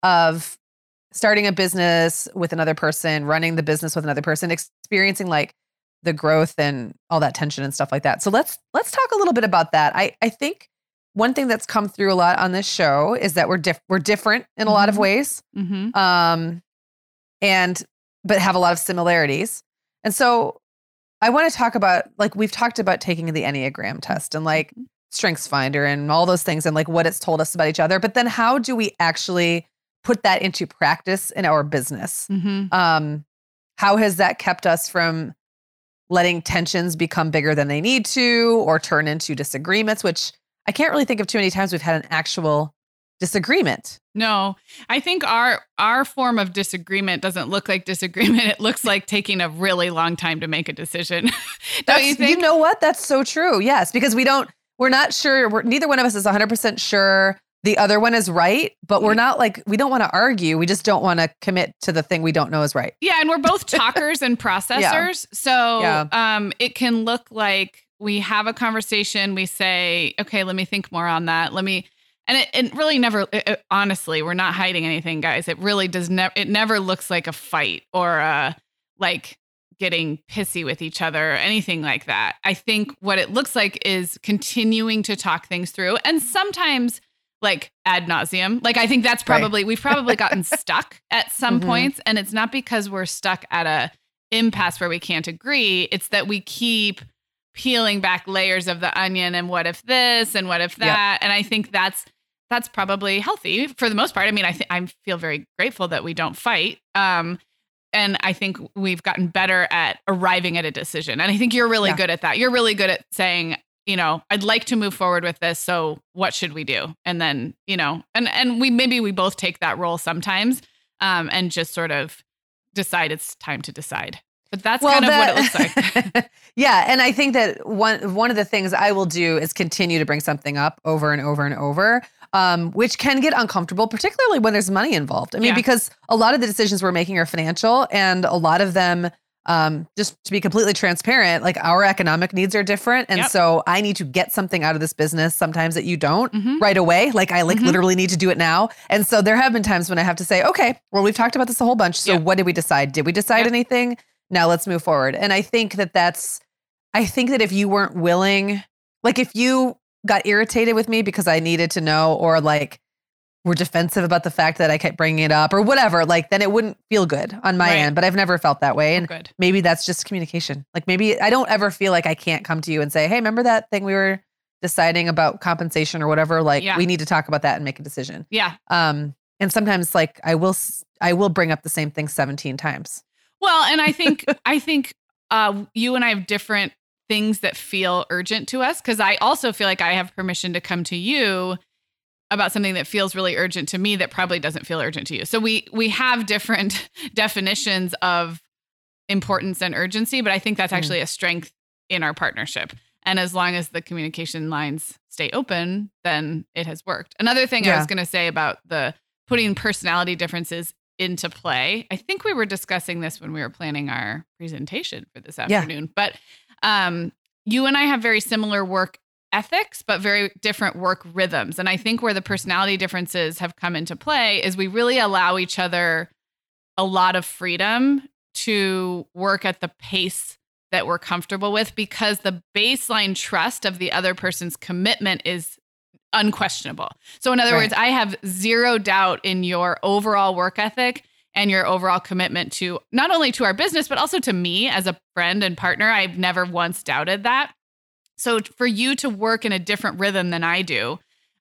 of starting a business with another person, running the business with another person, experiencing like the growth and all that tension and stuff like that. So let's let's talk a little bit about that. I I think one thing that's come through a lot on this show is that we're diff- we're different in a mm-hmm. lot of ways, mm-hmm. um, and but have a lot of similarities. And so I want to talk about like we've talked about taking the Enneagram test and like mm-hmm. Strengths Finder and all those things and like what it's told us about each other. But then how do we actually put that into practice in our business? Mm-hmm. Um, how has that kept us from letting tensions become bigger than they need to or turn into disagreements, which I can't really think of too many times we've had an actual disagreement. No, I think our our form of disagreement doesn't look like disagreement. It looks like taking a really long time to make a decision. Don't That's, you think? You know what? That's so true. Yes, because we don't, we're not sure. We're, neither one of us is one hundred percent sure the other one is right, but we're not like, we don't want to argue. We just don't want to commit to the thing we don't know is right. Yeah. And we're both talkers and processors. Yeah. So yeah. Um, it can look like we have a conversation. We say, okay, let me think more on that. Let me, and it, it really never, it, it, honestly, we're not hiding anything, guys. It really does never, it never looks like a fight or a, like getting pissy with each other or anything like that. I think what it looks like is continuing to talk things through. And sometimes like ad nauseum. Like, I think that's probably, right. we've probably gotten stuck at some mm-hmm. points, and it's not because we're stuck at a impasse where we can't agree. It's that we keep peeling back layers of the onion and what if this and what if that. Yep. And I think that's, that's probably healthy for the most part. I mean, I think I feel very grateful that we don't fight. Um, and I think we've gotten better at arriving at a decision. And I think you're really yeah. good at that. You're really good at saying, you know, I'd like to move forward with this. So what should we do? And then, you know, and, and we, maybe we both take that role sometimes um, and just sort of decide it's time to decide. But that's well, kind of that, what it looks like. Yeah. And I think that one, one of the things I will do is continue to bring something up over and over and over. um, which can get uncomfortable, particularly when there's money involved. I mean, Yeah. because a lot of the decisions we're making are financial, and a lot of them, um, just to be completely transparent, like our economic needs are different. And Yep. so I need to get something out of this business sometimes that you don't Mhm. right away. Like I like Mhm. literally need to do it now. And so there have been times when I have to say, okay, well, we've talked about this a whole bunch. So Yep. what did we decide? Did we decide Yep. anything? Now let's move forward. And I think that that's, I think that if you weren't willing, like if you got irritated with me because I needed to know, or like were defensive about the fact that I kept bringing it up or whatever, like then it wouldn't feel good on my Right. end. But I've never felt that way. Oh, And good. maybe that's just communication. Like maybe I don't ever feel like I can't come to you and say, hey, remember that thing we were deciding about compensation or whatever? Like Yeah. we need to talk about that and make a decision. Yeah. Um, and sometimes like I will, s- I will bring up the same thing seventeen times. Well, and I think I think uh, you and I have different things that feel urgent to us, because I also feel like I have permission to come to you about something that feels really urgent to me that probably doesn't feel urgent to you. So we we have different definitions of importance and urgency, but I think that's Mm. actually a strength in our partnership. And as long as the communication lines stay open, then it has worked. Another thing I Yeah. was going to say about the putting personality differences into play, I think we were discussing this when we were planning our presentation for this Yeah. afternoon, but um, you and I have very similar work ethics, but very different work rhythms. And I think where the personality differences have come into play is we really allow each other a lot of freedom to work at the pace that we're comfortable with, because the baseline trust of the other person's commitment is unquestionable. So in other Right. words, I have zero doubt in your overall work ethic and your overall commitment to not only to our business, but also to me as a friend and partner. I've never once doubted that. So for you to work in a different rhythm than I do,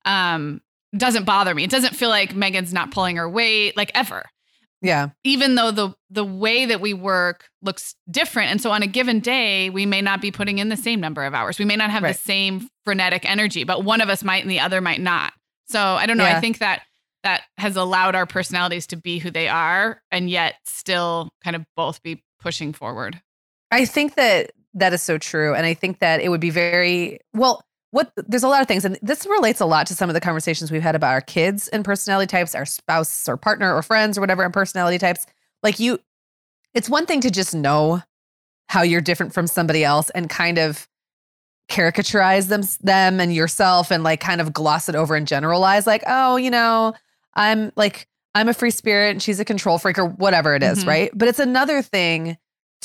um, doesn't bother me. It doesn't feel like Megan's not pulling her weight, like ever. Yeah. Even though the the way that we work looks different. And so on a given day, we may not be putting in the same number of hours. We may not have Right. the same frenetic energy, but one of us might and the other might not. So I don't know. Yeah. I think that that has allowed our personalities to be who they are, and yet still kind of both be pushing forward. I think that that is so true. And I think that it would be very, well, what there's a lot of things. And this relates a lot to some of the conversations we've had about our kids and personality types, our spouse or partner or friends or whatever and personality types. Like you, it's one thing to just know how you're different from somebody else and kind of caricaturize them, them and yourself and like kind of gloss it over and generalize like, oh, you know, I'm like, I'm a free spirit and she's a control freak or whatever it is, Mhm. right? But it's another thing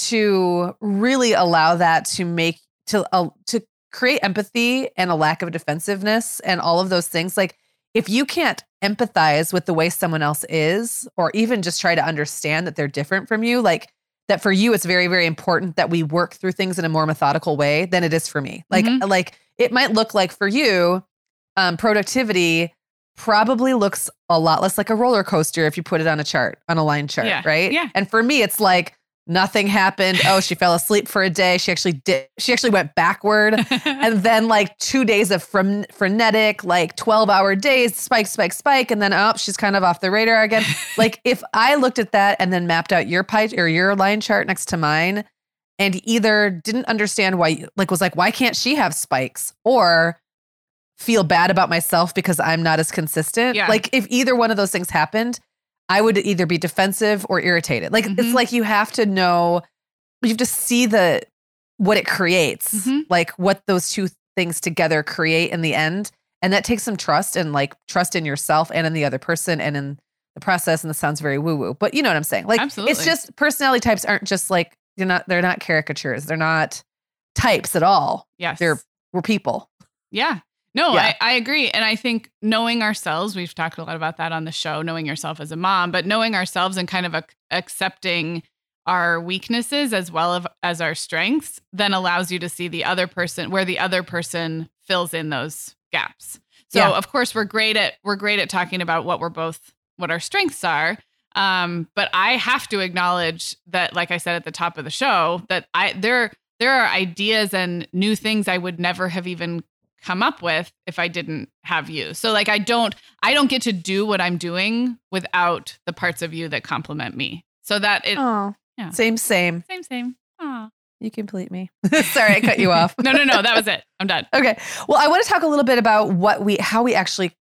to really allow that to make, to, uh, to create empathy and a lack of defensiveness and all of those things. Like if you can't empathize with the way someone else is, or even just try to understand that they're different from you, like that for you, it's very, very important that we work through things in a more methodical way than it is for me. Like, Mhm. like it might look like for you, um, productivity probably looks a lot less like a roller coaster if you put it on a chart, on a line chart, Yeah. right? Yeah. And for me, it's like nothing happened. Oh, she fell asleep for a day. She actually did. She actually went backward. And then like two days of fren- frenetic, like twelve hour days, spike, spike, spike. And then, oh, she's kind of off the radar again. Like if I looked at that and then mapped out your pie or your line chart next to mine and either didn't understand why, like was like, why can't she have spikes? Or feel bad about myself because I'm not as consistent. Yeah. Like if either one of those things happened, I would either be defensive or irritated. Like Mhm. it's like you have to know, you have to see the what it creates, Mhm. like what those two things together create in the end. And that takes some trust and like trust in yourself and in the other person and in the process. And this sounds very woo-woo, but you know what I'm saying? Like Absolutely. it's just personality types aren't just like, they're not, they're not caricatures. They're not types at all. Yes. They're, we're people. Yeah. No, Yeah. I, I agree. And I think knowing ourselves, we've talked a lot about that on the show, knowing yourself as a mom, but knowing ourselves and kind of ac- accepting our weaknesses as well of, as our strengths then allows you to see the other person, where the other person fills in those gaps. So Yeah. of course we're great at, we're great at talking about what we're both, what our strengths are. Um, but I have to acknowledge that, like I said at the top of the show, that I, there, there are ideas and new things I would never have even come up with if I didn't have you. So like, I don't, I don't get to do what I'm doing without the parts of you that complement me. So that it, Oh, yeah. same, same. same, same. Aw. You complete me. Sorry, I cut you off. No, no, no, that was it. I'm done. Okay. Well, I want to talk a little bit about what we, how we actually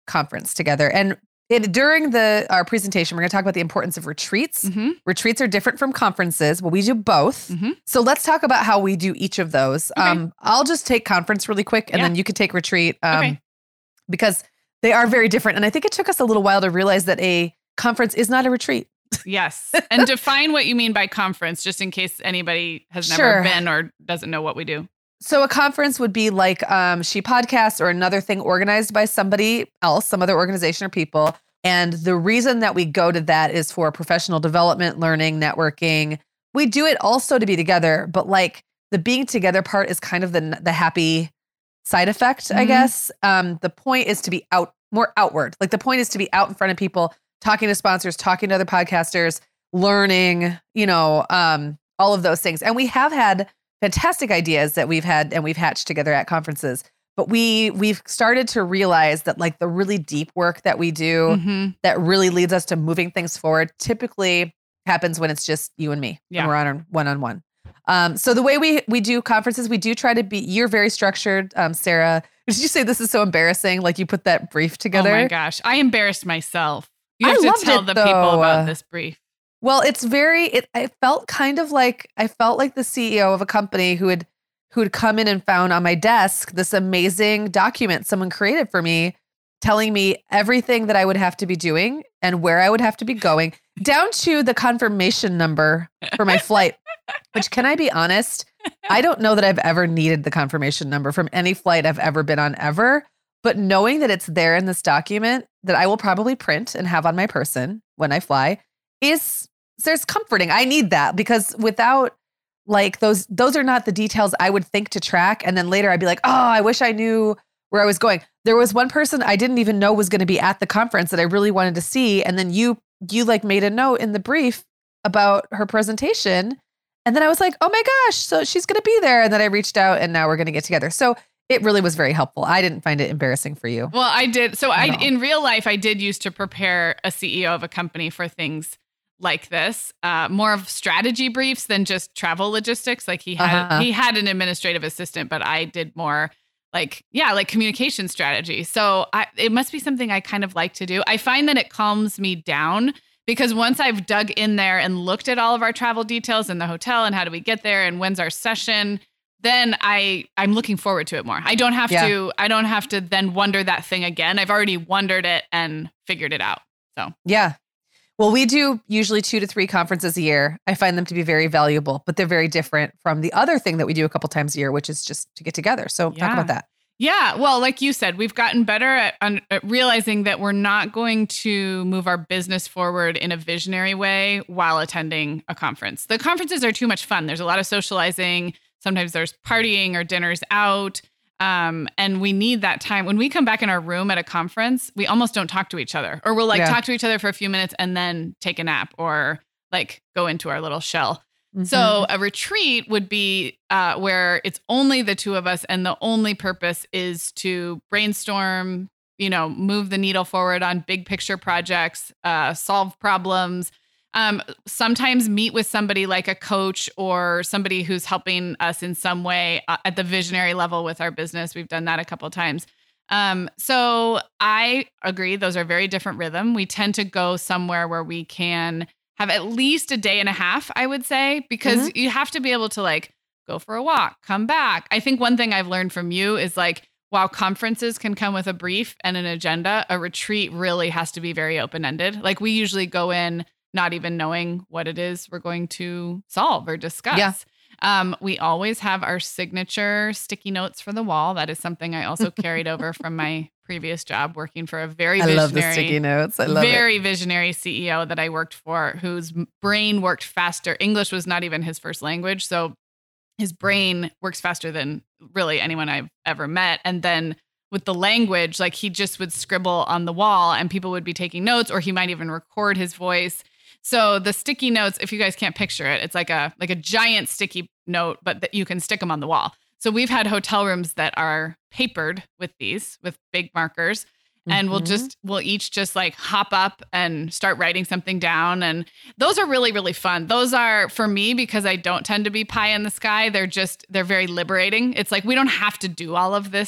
conference together. And it, during the our presentation, we're going to talk about the importance of retreats. Mm-hmm. Retreats are different from conferences. Well, we do both. Mm-hmm. So let's talk about how we do each of those. Okay. Um, I'll just take conference really quick, and Yeah. then you could take retreat um, Okay. because they are very different. And I think it took us a little while to realize that a conference is not a retreat. Yes. And define what you mean by conference, just in case anybody has never Sure. been or doesn't know what we do. So a conference would be like um, She Podcast or another thing organized by somebody else, some other organization or people. And the reason that we go to that is for professional development, learning, networking. We do it also to be together, but like the being together part is kind of the the happy side effect, I Mhm. guess. Um, the point is to be out more outward. Like the point is to be out in front of people, talking to sponsors, talking to other podcasters, learning, you know, um, all of those things. And we have had fantastic ideas that we've had and we've hatched together at conferences. But we we've started to realize that like the really deep work that we do Mm-hmm. that really leads us to moving things forward typically happens when it's just you and me. Yeah. And we're on one on one. Um, so the way we we do conferences, we do try to be. You're very structured, um, Sarah. Did you say this is so embarrassing? Like you put that brief together. Oh my gosh. I embarrassed myself. You I have to loved tell it, the people though. about this brief. Well, it's very. It. I felt kind of like I felt like the C E O of a company who had who had come in and found on my desk this amazing document someone created for me, telling me everything that I would have to be doing and where I would have to be going, down to the confirmation number for my flight. Which, can I be honest? I don't know that I've ever needed the confirmation number from any flight I've ever been on ever. But knowing that it's there in this document that I will probably print and have on my person when I fly is there's comforting. I need that because without like those, those are not the details I would think to track. And then later I'd be like, oh, I wish I knew where I was going. There was one person I didn't even know was going to be at the conference that I really wanted to see. And then you, you like made a note in the brief about her presentation. And then I was like, oh my gosh, so she's going to be there. And then I reached out and now we're going to get together. So it really was very helpful. I didn't find it embarrassing for you. Well, I did. So I, all. in real life, I did used to prepare a C E O of a company for things like this, uh, more of strategy briefs than just travel logistics. Like he had, Uh-huh. he had an administrative assistant, but I did more like, yeah, like communication strategy. So I, it must be something I kind of like to do. I find that it calms me down because once I've dug in there and looked at all of our travel details and the hotel and how do we get there and when's our session, then I, I'm looking forward to it more. I don't have Yeah. to, I don't have to then wonder that thing again. I've already wondered it and figured it out. So Yeah. Well, we do usually two to three conferences a year. I find them to be very valuable, but they're very different from the other thing that we do a couple times a year, which is just to get together. So talk Yeah. about that. yeah, well, like you said, we've gotten better at, un- at realizing that we're not going to move our business forward in a visionary way while attending a conference. The conferences are too much fun. There's a lot of socializing. Sometimes there's partying or dinners out. Um, and we need that time. When we come back in our room at a conference, we almost don't talk to each other, or we'll like Yeah. talk to each other for a few minutes and then take a nap or like go into our little shell. Mhm. So a retreat would be uh, where it's only the two of us and the only purpose is to brainstorm, you know, move the needle forward on big picture projects, uh, solve problems. Um, sometimes meet with somebody like a coach or somebody who's helping us in some way uh, at the visionary level with our business. We've done that a couple of times. Um, so I agree. Those are very different rhythm. We tend to go somewhere where we can have at least a day and a half, I would say, because you have to be able to like go for a walk, come back. I think one thing I've learned from you is like, while conferences can come with a brief and an agenda, a retreat really has to be very open-ended. Like we usually go in not even knowing what it is we're going to solve or discuss. Yeah. Um, we always have our signature sticky notes for the wall. That is something I also carried over from my previous job working for a very I visionary, love the sticky notes. I love it. very visionary C E O that I worked for, whose brain worked faster. English was not even his first language. So his brain works faster than really anyone I've ever met. And then with the language, like he just would scribble on the wall and people would be taking notes, or he might even record his voice. So the sticky notes, if you guys can't picture it, it's like a like a giant sticky note, but that you can stick them on the wall. So we've had hotel rooms that are papered with these, with big markers. And we'll Mhm. just, we'll each just like hop up and start writing something down. And those are really, really fun. Those are for me, because I don't tend to be pie in the sky. They're just, they're very liberating. It's like, we don't have to do all of this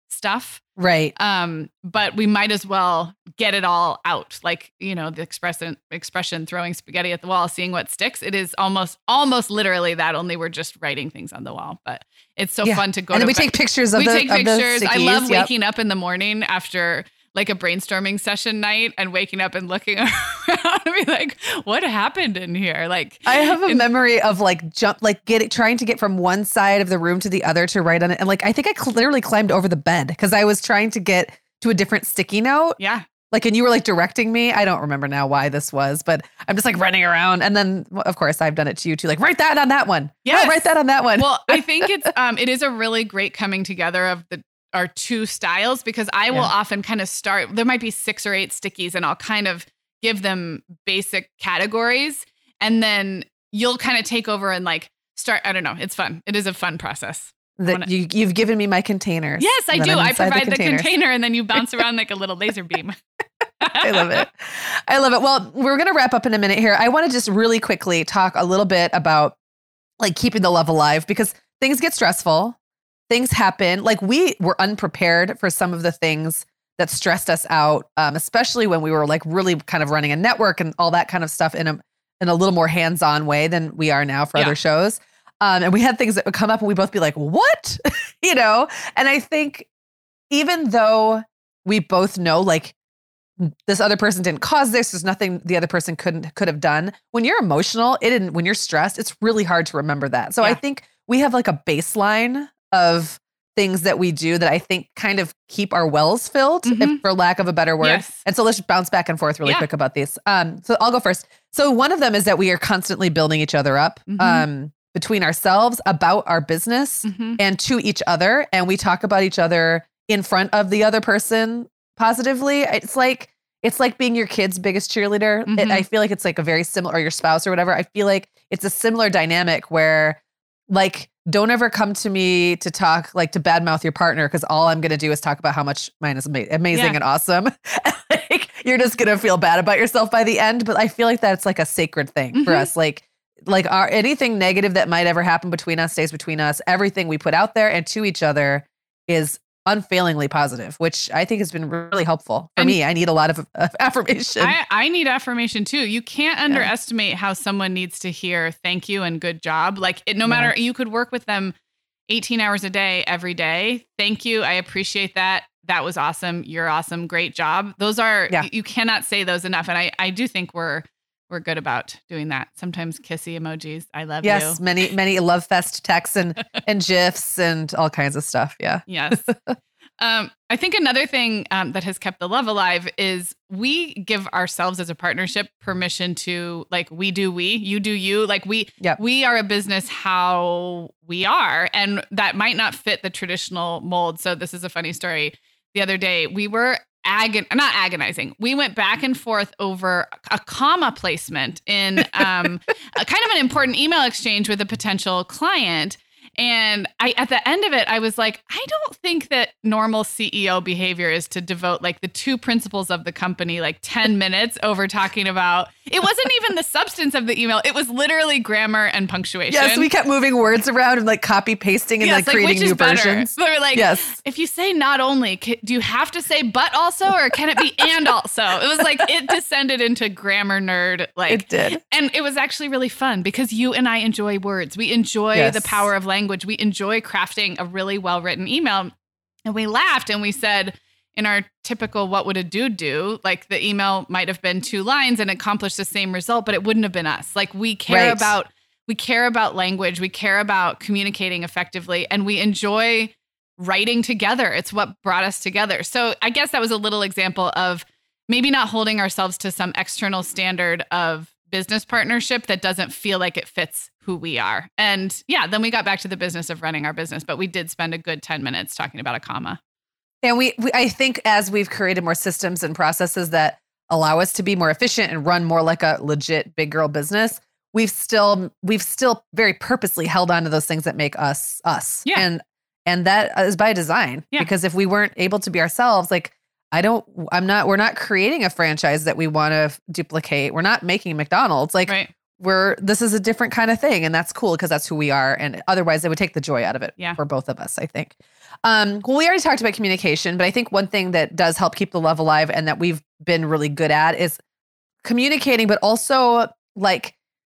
stuff. Right. Um, but we might as well get it all out. Like, you know, the expression expression throwing spaghetti at the wall, seeing what sticks. It is almost almost literally that, only we're just writing things on the wall. But it's so Yeah. fun to go And to then we bed. take pictures of we the take of the pictures. I stickies. love Yep. waking up in the morning after like a brainstorming session night and waking up and looking around and be like, what happened in here? Like, I have a in- memory of like jump, like get it, trying to get from one side of the room to the other to write on it. And like, I think I cl- literally climbed over the bed because I was trying to get to a different sticky note. yeah. Like, and you were like directing me. I don't remember now why this was, but I'm just like running around. And then well, of course I've done it to you too. Like, write that on that one. Yes. No, write that on that one. Well, I think it's um it is a really great coming together of the our two styles, because I will Yeah. often kind of start, there might be six or eight stickies and I'll kind of give them basic categories, and then you'll kind of take over and like start, I don't know, it's fun. It is a fun process. that wanna- you, you've given me my containers. Yes, I Then do. I'm I inside provide the, containers. container and then you bounce around like a little laser beam. I love it. I love it. Well, we're going to wrap up in a minute here. I want to just really quickly talk a little bit about like keeping the love alive, because things get stressful. Things happen. Like, we were unprepared for some of the things that stressed us out, um, especially when we were like really kind of running a network and all that kind of stuff in a in a little more hands-on way than we are now for Yeah. other shows. Um, and we had things that would come up and we'd both be like, what? you know? And I think even though we both know like this other person didn't cause this, there's nothing the other person couldn't could have done. When you're emotional, it didn't, when you're stressed, it's really hard to remember that. So I Yeah. think we have like a baseline of things that we do that I think kind of keep our wells filled, if, Mhm. for lack of a better word. Yes. And so let's bounce back and forth really Yeah. quick about these. Um, so I'll go first. So one of them is that we are constantly building each other up Mhm. um, between ourselves, about our business, Mhm. and to each other. And we talk about each other in front of the other person positively. It's like, it's like being your kid's biggest cheerleader. It, Mhm. I feel like it's like a very similar, or your spouse or whatever. I feel like it's a similar dynamic where like, don't ever come to me to talk, like to badmouth your partner, because all I'm going to do is talk about how much mine is ama- amazing Yeah. and awesome. Like, you're just going to feel bad about yourself by the end. But I feel like that's like a sacred thing for Mhm. us. Like, like our, anything negative that might ever happen between us stays between us. Everything we put out there and to each other is unfailingly positive, which I think has been really helpful for And- me. I need a lot of, of affirmation. I, I need affirmation too. You can't underestimate how someone needs to hear thank you and good job. Like it, no Yeah. matter, you could work with them eighteen hours a day, every day. Thank you. I appreciate that. That was awesome. You're awesome. Great job. Those are, Yeah. you, you cannot say those enough. And I, I do think we're, we're good about doing that. Sometimes kissy emojis. I love yes, you. many, many love fest texts and, and GIFs and all kinds of stuff. Yeah. Yes. um, I think another thing um, that has kept the love alive is we give ourselves as a partnership permission to like, we do we, you do you. Like we, Yep. we are a business how we are. And that might not fit the traditional mold. So this is a funny story. The other day we were agon not agonizing. We went back and forth over a comma placement in um, a kind of an important email exchange with a potential client. And I, at the end of it, I was like, I don't think that normal C E O behavior is to devote like the two principles of the company, like ten minutes over talking about, it wasn't even the substance of the email. It was literally grammar and punctuation. Yes, we kept moving words around and like copy pasting and Yes, like creating which is new better? versions. So we're like, Yes. if you say not only, ca- do you have to say but also, or can it be and also? It was like, it descended into grammar nerd. Like, It did. and it was actually really fun because you and I enjoy words. We enjoy Yes. the power of language. We enjoy crafting a really well-written email. And we laughed and we said, in our typical what would a dude do, like the email might have been two lines and accomplished the same result, but it wouldn't have been us. Like we care Right. about we care about language, we care about communicating effectively, and we enjoy writing together. It's what brought us together. So I guess that was a little example of maybe not holding ourselves to some external standard of business partnership that doesn't feel like it fits who we are. And yeah, then we got back to the business of running our business, but we did spend a good ten minutes talking about a comma. And we, we, I think as we've created more systems and processes that allow us to be more efficient and run more like a legit big girl business, we've still, we've still very purposely held on to those things that make us, us. Yeah. And, and that is by design, Yeah. because if we weren't able to be ourselves, like, I don't, I'm not, we're not creating a franchise that we want to duplicate. We're not making McDonald's. Like, Right. we're, this is a different kind of thing. And that's cool because that's who we are. And otherwise it would take the joy out of it yeah. for both of us, I think. Um, well, we already talked about communication, but I think one thing that does help keep the love alive and that we've been really good at is communicating, but also like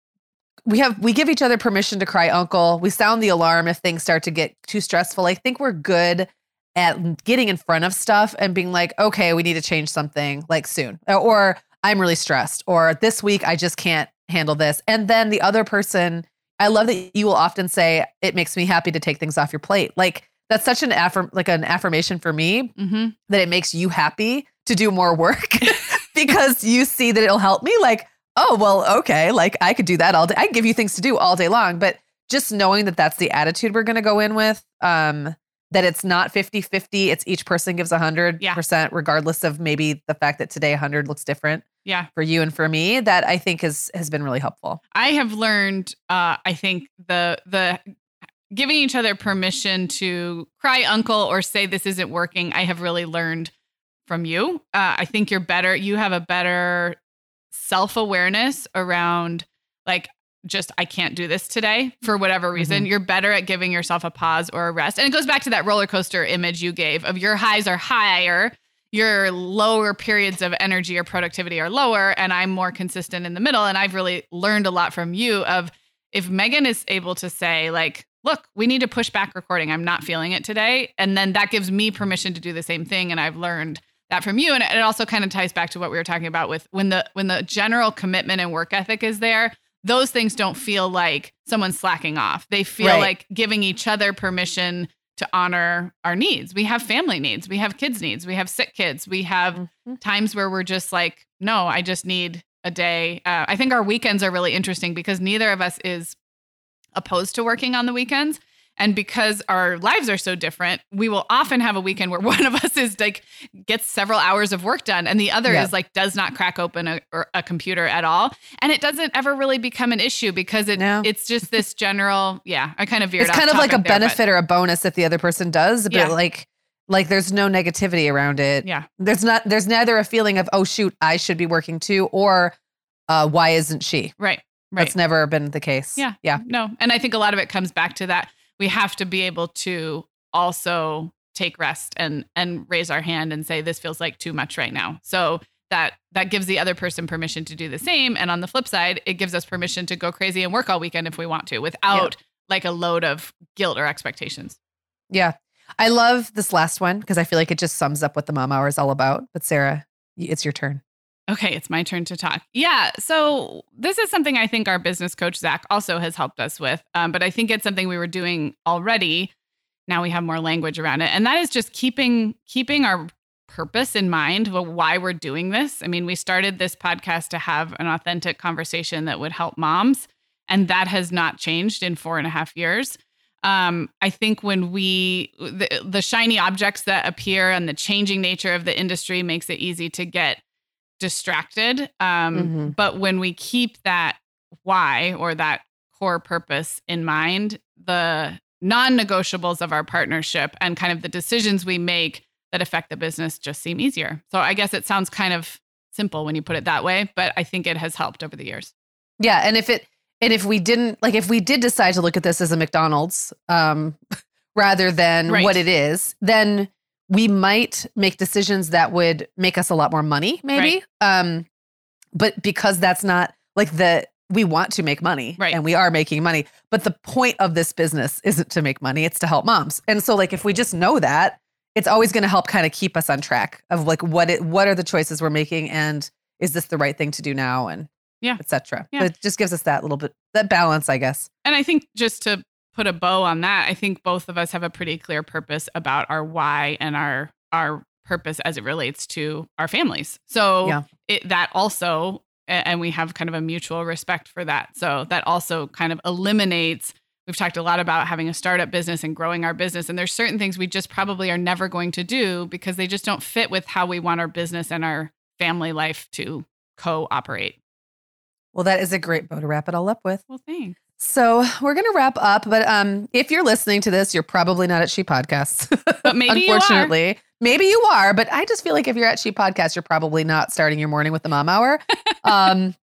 we have, we give each other permission to cry uncle. We sound the alarm if things start to get too stressful. I think we're good at getting in front of stuff and being like, okay, we need to change something like soon, or I'm really stressed, or this week I just can't handle this. And then the other person, I love that you will often say, it makes me happy to take things off your plate. Like that's such an affirm, like an affirmation for me mm-hmm. that it makes you happy to do more work because you see that it'll help me. Like, oh, well, okay. Like I could do that all day. I can give you things to do all day long, but just knowing that that's the attitude we're going to go in with, um, that it's not fifty-fifty. It's each person gives a hundred percent, regardless of maybe the fact that today a hundred looks different. Yeah. For you and for me, that I think has, has been really helpful. I have learned, uh, I think the, the giving each other permission to cry uncle or say this isn't working. I have really learned from you. Uh, I think you're better. You have a better self-awareness around like, just, I can't do this today for whatever reason. Mm-hmm. You're better at giving yourself a pause or a rest. And it goes back to that roller coaster image you gave of your highs are higher, your lower periods of energy or productivity are lower, and I'm more consistent in the middle. And I've really learned a lot from you of if Megan is able to say like, look, we need to push back recording. I'm not feeling it today. And then that gives me permission to do the same thing. And I've learned that from you. And it also kind of ties back to what we were talking about with when the, when the general commitment and work ethic is there, those things don't feel like someone's slacking off. They feel right. like giving each other permission to honor our needs. We have family needs. We have kids needs. We have sick kids. We have mm-hmm. times where we're just like, no, I just need a day. Uh, I think our weekends are really interesting because neither of us is opposed to working on the weekends. And because our lives are so different, we will often have a weekend where one of us is like gets several hours of work done and the other yeah. is like does not crack open a, a computer at all. And it doesn't ever really become an issue because it no. it's just this general, yeah, I kind of veered It's off kind of like a there, benefit but, or a bonus if the other person does, but yeah. like like there's no negativity around it. Yeah. There's not there's neither a feeling of, oh shoot, I should be working too, or uh, why isn't she? Right. Right. That's never been the case. Yeah. Yeah. No. And I think a lot of it comes back to that. We have to be able to also take rest and and raise our hand and say, this feels like too much right now. So that that gives the other person permission to do the same. And on the flip side, it gives us permission to go crazy and work all weekend if we want to without yeah. like a load of guilt or expectations. Yeah. I love this last one because I feel like it just sums up what the mom hour is all about. But Sarah, it's your turn. Okay, it's my turn to talk. Yeah, so this is something I think our business coach, Zach, also has helped us with. Um, but I think it's something we were doing already. Now we have more language around it. And that is just keeping keeping our purpose in mind, well, why we're doing this. I mean, we started this podcast to have an authentic conversation that would help moms. And that has not changed in four and a half years. Um, I think when we, the, the shiny objects that appear and the changing nature of the industry makes it easy to get distracted. Um, mm-hmm. But when we keep that why or that core purpose in mind, the non-negotiables of our partnership and kind of the decisions we make that affect the business just seem easier. So I guess it sounds kind of simple when you put it that way, but I think it has helped over the years. Yeah. And if it, and if we didn't, like, if we did decide to look at this as a McDonald's, um, rather than right. what it is, then we might make decisions that would make us a lot more money, maybe. Right. Um, but because that's not like the, we want to make money right. and we are making money, but the point of this business isn't to make money. It's to help moms. And so like, if we just know that, it's always going to help kind of keep us on track of like, what it, what are the choices we're making? And is this the right thing to do now? And yeah, et cetera. Yeah. It just gives us that little bit, that balance, I guess. And I think just to put a bow on that, I think both of us have a pretty clear purpose about our why and our our purpose as it relates to our families. So yeah. it, that also, and we have kind of a mutual respect for that. So that also kind of eliminates, we've talked a lot about having a startup business and growing our business. And there's certain things we just probably are never going to do because they just don't fit with how we want our business and our family life to co-operate. Well, that is a great bow to wrap it all up with. Well, thanks. So we're going to wrap up, but um, if you're listening to this, you're probably not at She Podcasts. But maybe Unfortunately, you are. Maybe you are, but I just feel like if you're at She Podcasts, you're probably not starting your morning with the mom hour. um,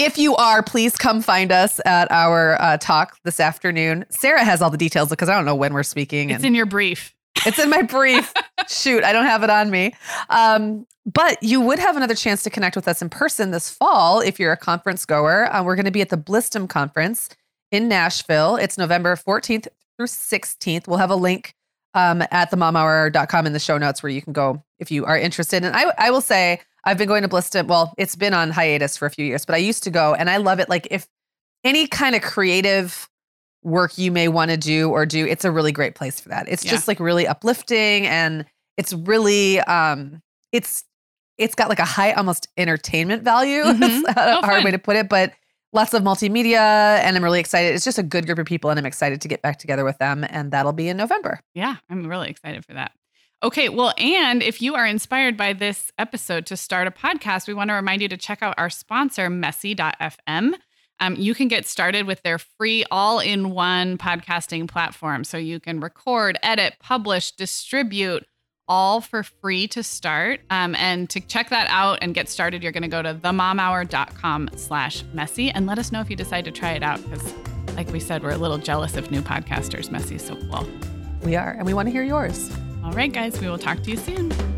if you are, please come find us at our uh, talk this afternoon. Sarah has all the details because I don't know when we're speaking. It's and in your brief. It's in my brief. Shoot, I don't have it on me. Um, but you would have another chance to connect with us in person this fall if you're a conference goer. Uh, we're going to be at the Blistum Conference in Nashville. It's November fourteenth through sixteenth. We'll have a link um, at the mom hour dot com in the show notes where you can go if you are interested. And I, I will say, I've been going to Blistum. Well, it's been on hiatus for a few years, but I used to go and I love it. Like if any kind of creative work you may want to do or do, it's a really great place for that. It's Yeah. just like really uplifting and it's really, um, it's, it's got like a high, almost entertainment value. Mhm. It's a Oh, hard fun. way to put it, but lots of multimedia and I'm really excited. It's just a good group of people and I'm excited to get back together with them. And that'll be in November. Yeah, I'm really excited for that. Okay, well, and if you are inspired by this episode to start a podcast, we want to remind you to check out our sponsor, Messy dot f m. Um, you can get started with their free all-in-one podcasting platform. So you can record, edit, publish, distribute, all for free to start. Um, and to check that out and get started, you're going to go to the mom hour dot com slash messy and let us know if you decide to try it out. Because like we said, we're a little jealous of new podcasters. Messy is so cool. We are, and we want to hear yours. All right, guys, we will talk to you soon.